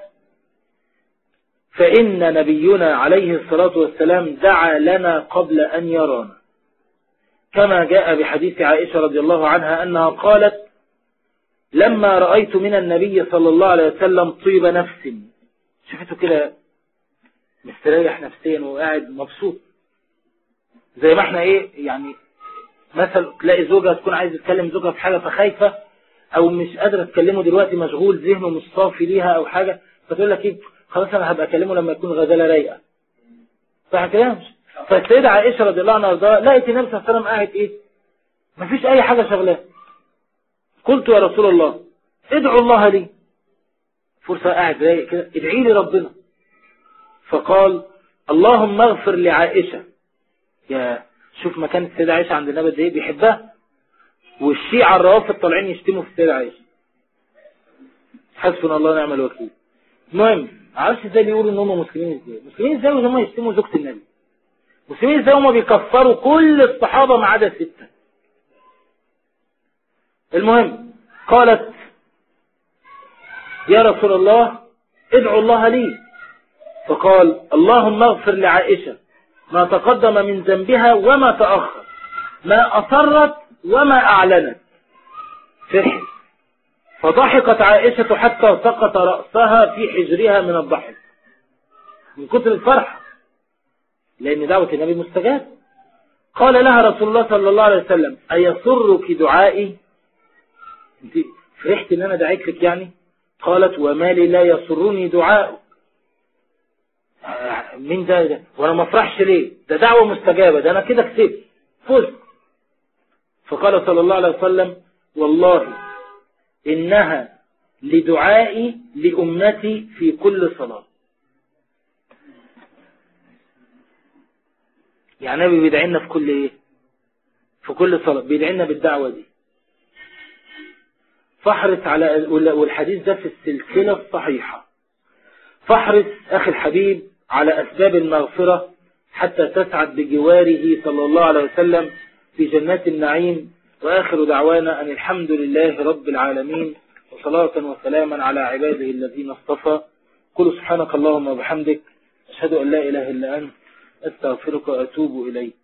Speaker 2: فإن نبينا عليه الصلاة والسلام دعا لنا قبل أن يرانا، كما جاء بحديث عائشة رضي الله عنها أنها قالت: لما رأيت من النبي صلى الله عليه وسلم طيب نفس، شفته كده مستريح نفسيا وقاعد مبسوط، زي ما احنا ايه يعني، مثلا تلاقي زوجة تكون عايز تكلم زوجها في حاجة فخايفة او مش قادرة تكلمه دلوقتي، مشغول ذهنه مش صافي ليها او حاجة، فتقول لك ايه خلاص انا هبقى اكلمه لما يكون غزالة رايقة، صح كده؟ فالسيدة عائشة رضي الله عنها وارضاها لقيت النبي صلى الله عليه وسلم قاعد ايه، مفيش اي حاجة شغلاه. قلت يا رسول الله ادعو الله لي، فرصة قاعد رايق كده، ادعي لي ربنا. فقال: اللهم اغفر لعائشة. يا شوف مكان السيدة عائشة عند النبي ده ايه، بيحبها، والشيعة الروافض طالعين يشتموا في السيدة عائشة. حسبنا الله ونعم الوكيل. المهم معرفش ازاي بيقولوا ان هم مسلمين، ازاي مسلمين ازاي وهم يشتموا زوجة النبي؟ مسلمين ازاي هم بيكفروا كل الصحابة ما عدا ستة؟ المهم قالت: يا رسول الله ادعو الله لي. فقال: اللهم اغفر لعائشة ما تقدم من ذنبها وما تأخر، ما أصرت وما أعلنت. فرحت، فضحكت عائشة حتى سقط رأسها في حجرها من الضحك من كتر الفرحة، لأن دعوة النبي مستجاب. قال لها رسول الله صلى الله عليه وسلم: أيسرك دعائي؟ انت فرحت ان انا دعيت لك يعني؟ قالت: وما لي لا يسرني دعاء. مين ده, ده وانا ما افرحش ليه؟ ده دعوة مستجابة، ده انا كده كسبت فزت. فقال صلى الله عليه وسلم: والله انها لدعائي لأمتي في كل صلاة. يعني النبي بيدعينا في كل ايه؟ في كل صلاة بيدعينا بالدعوة دي. فاحرص على، والحديث ده في السلسلة الصحيحة، فاحرص أخي الحبيب على أسباب المغفرة حتى تسعد بجواره صلى الله عليه وسلم في جنات النعيم. وآخر دعوانا أن الحمد لله رب العالمين، وصلاة وسلاما على عباده الذين اصطفى. قل سبحانك اللهم وبحمدك، أشهد أن لا إله إلا أنت، أستغفرك وأتوب إليك.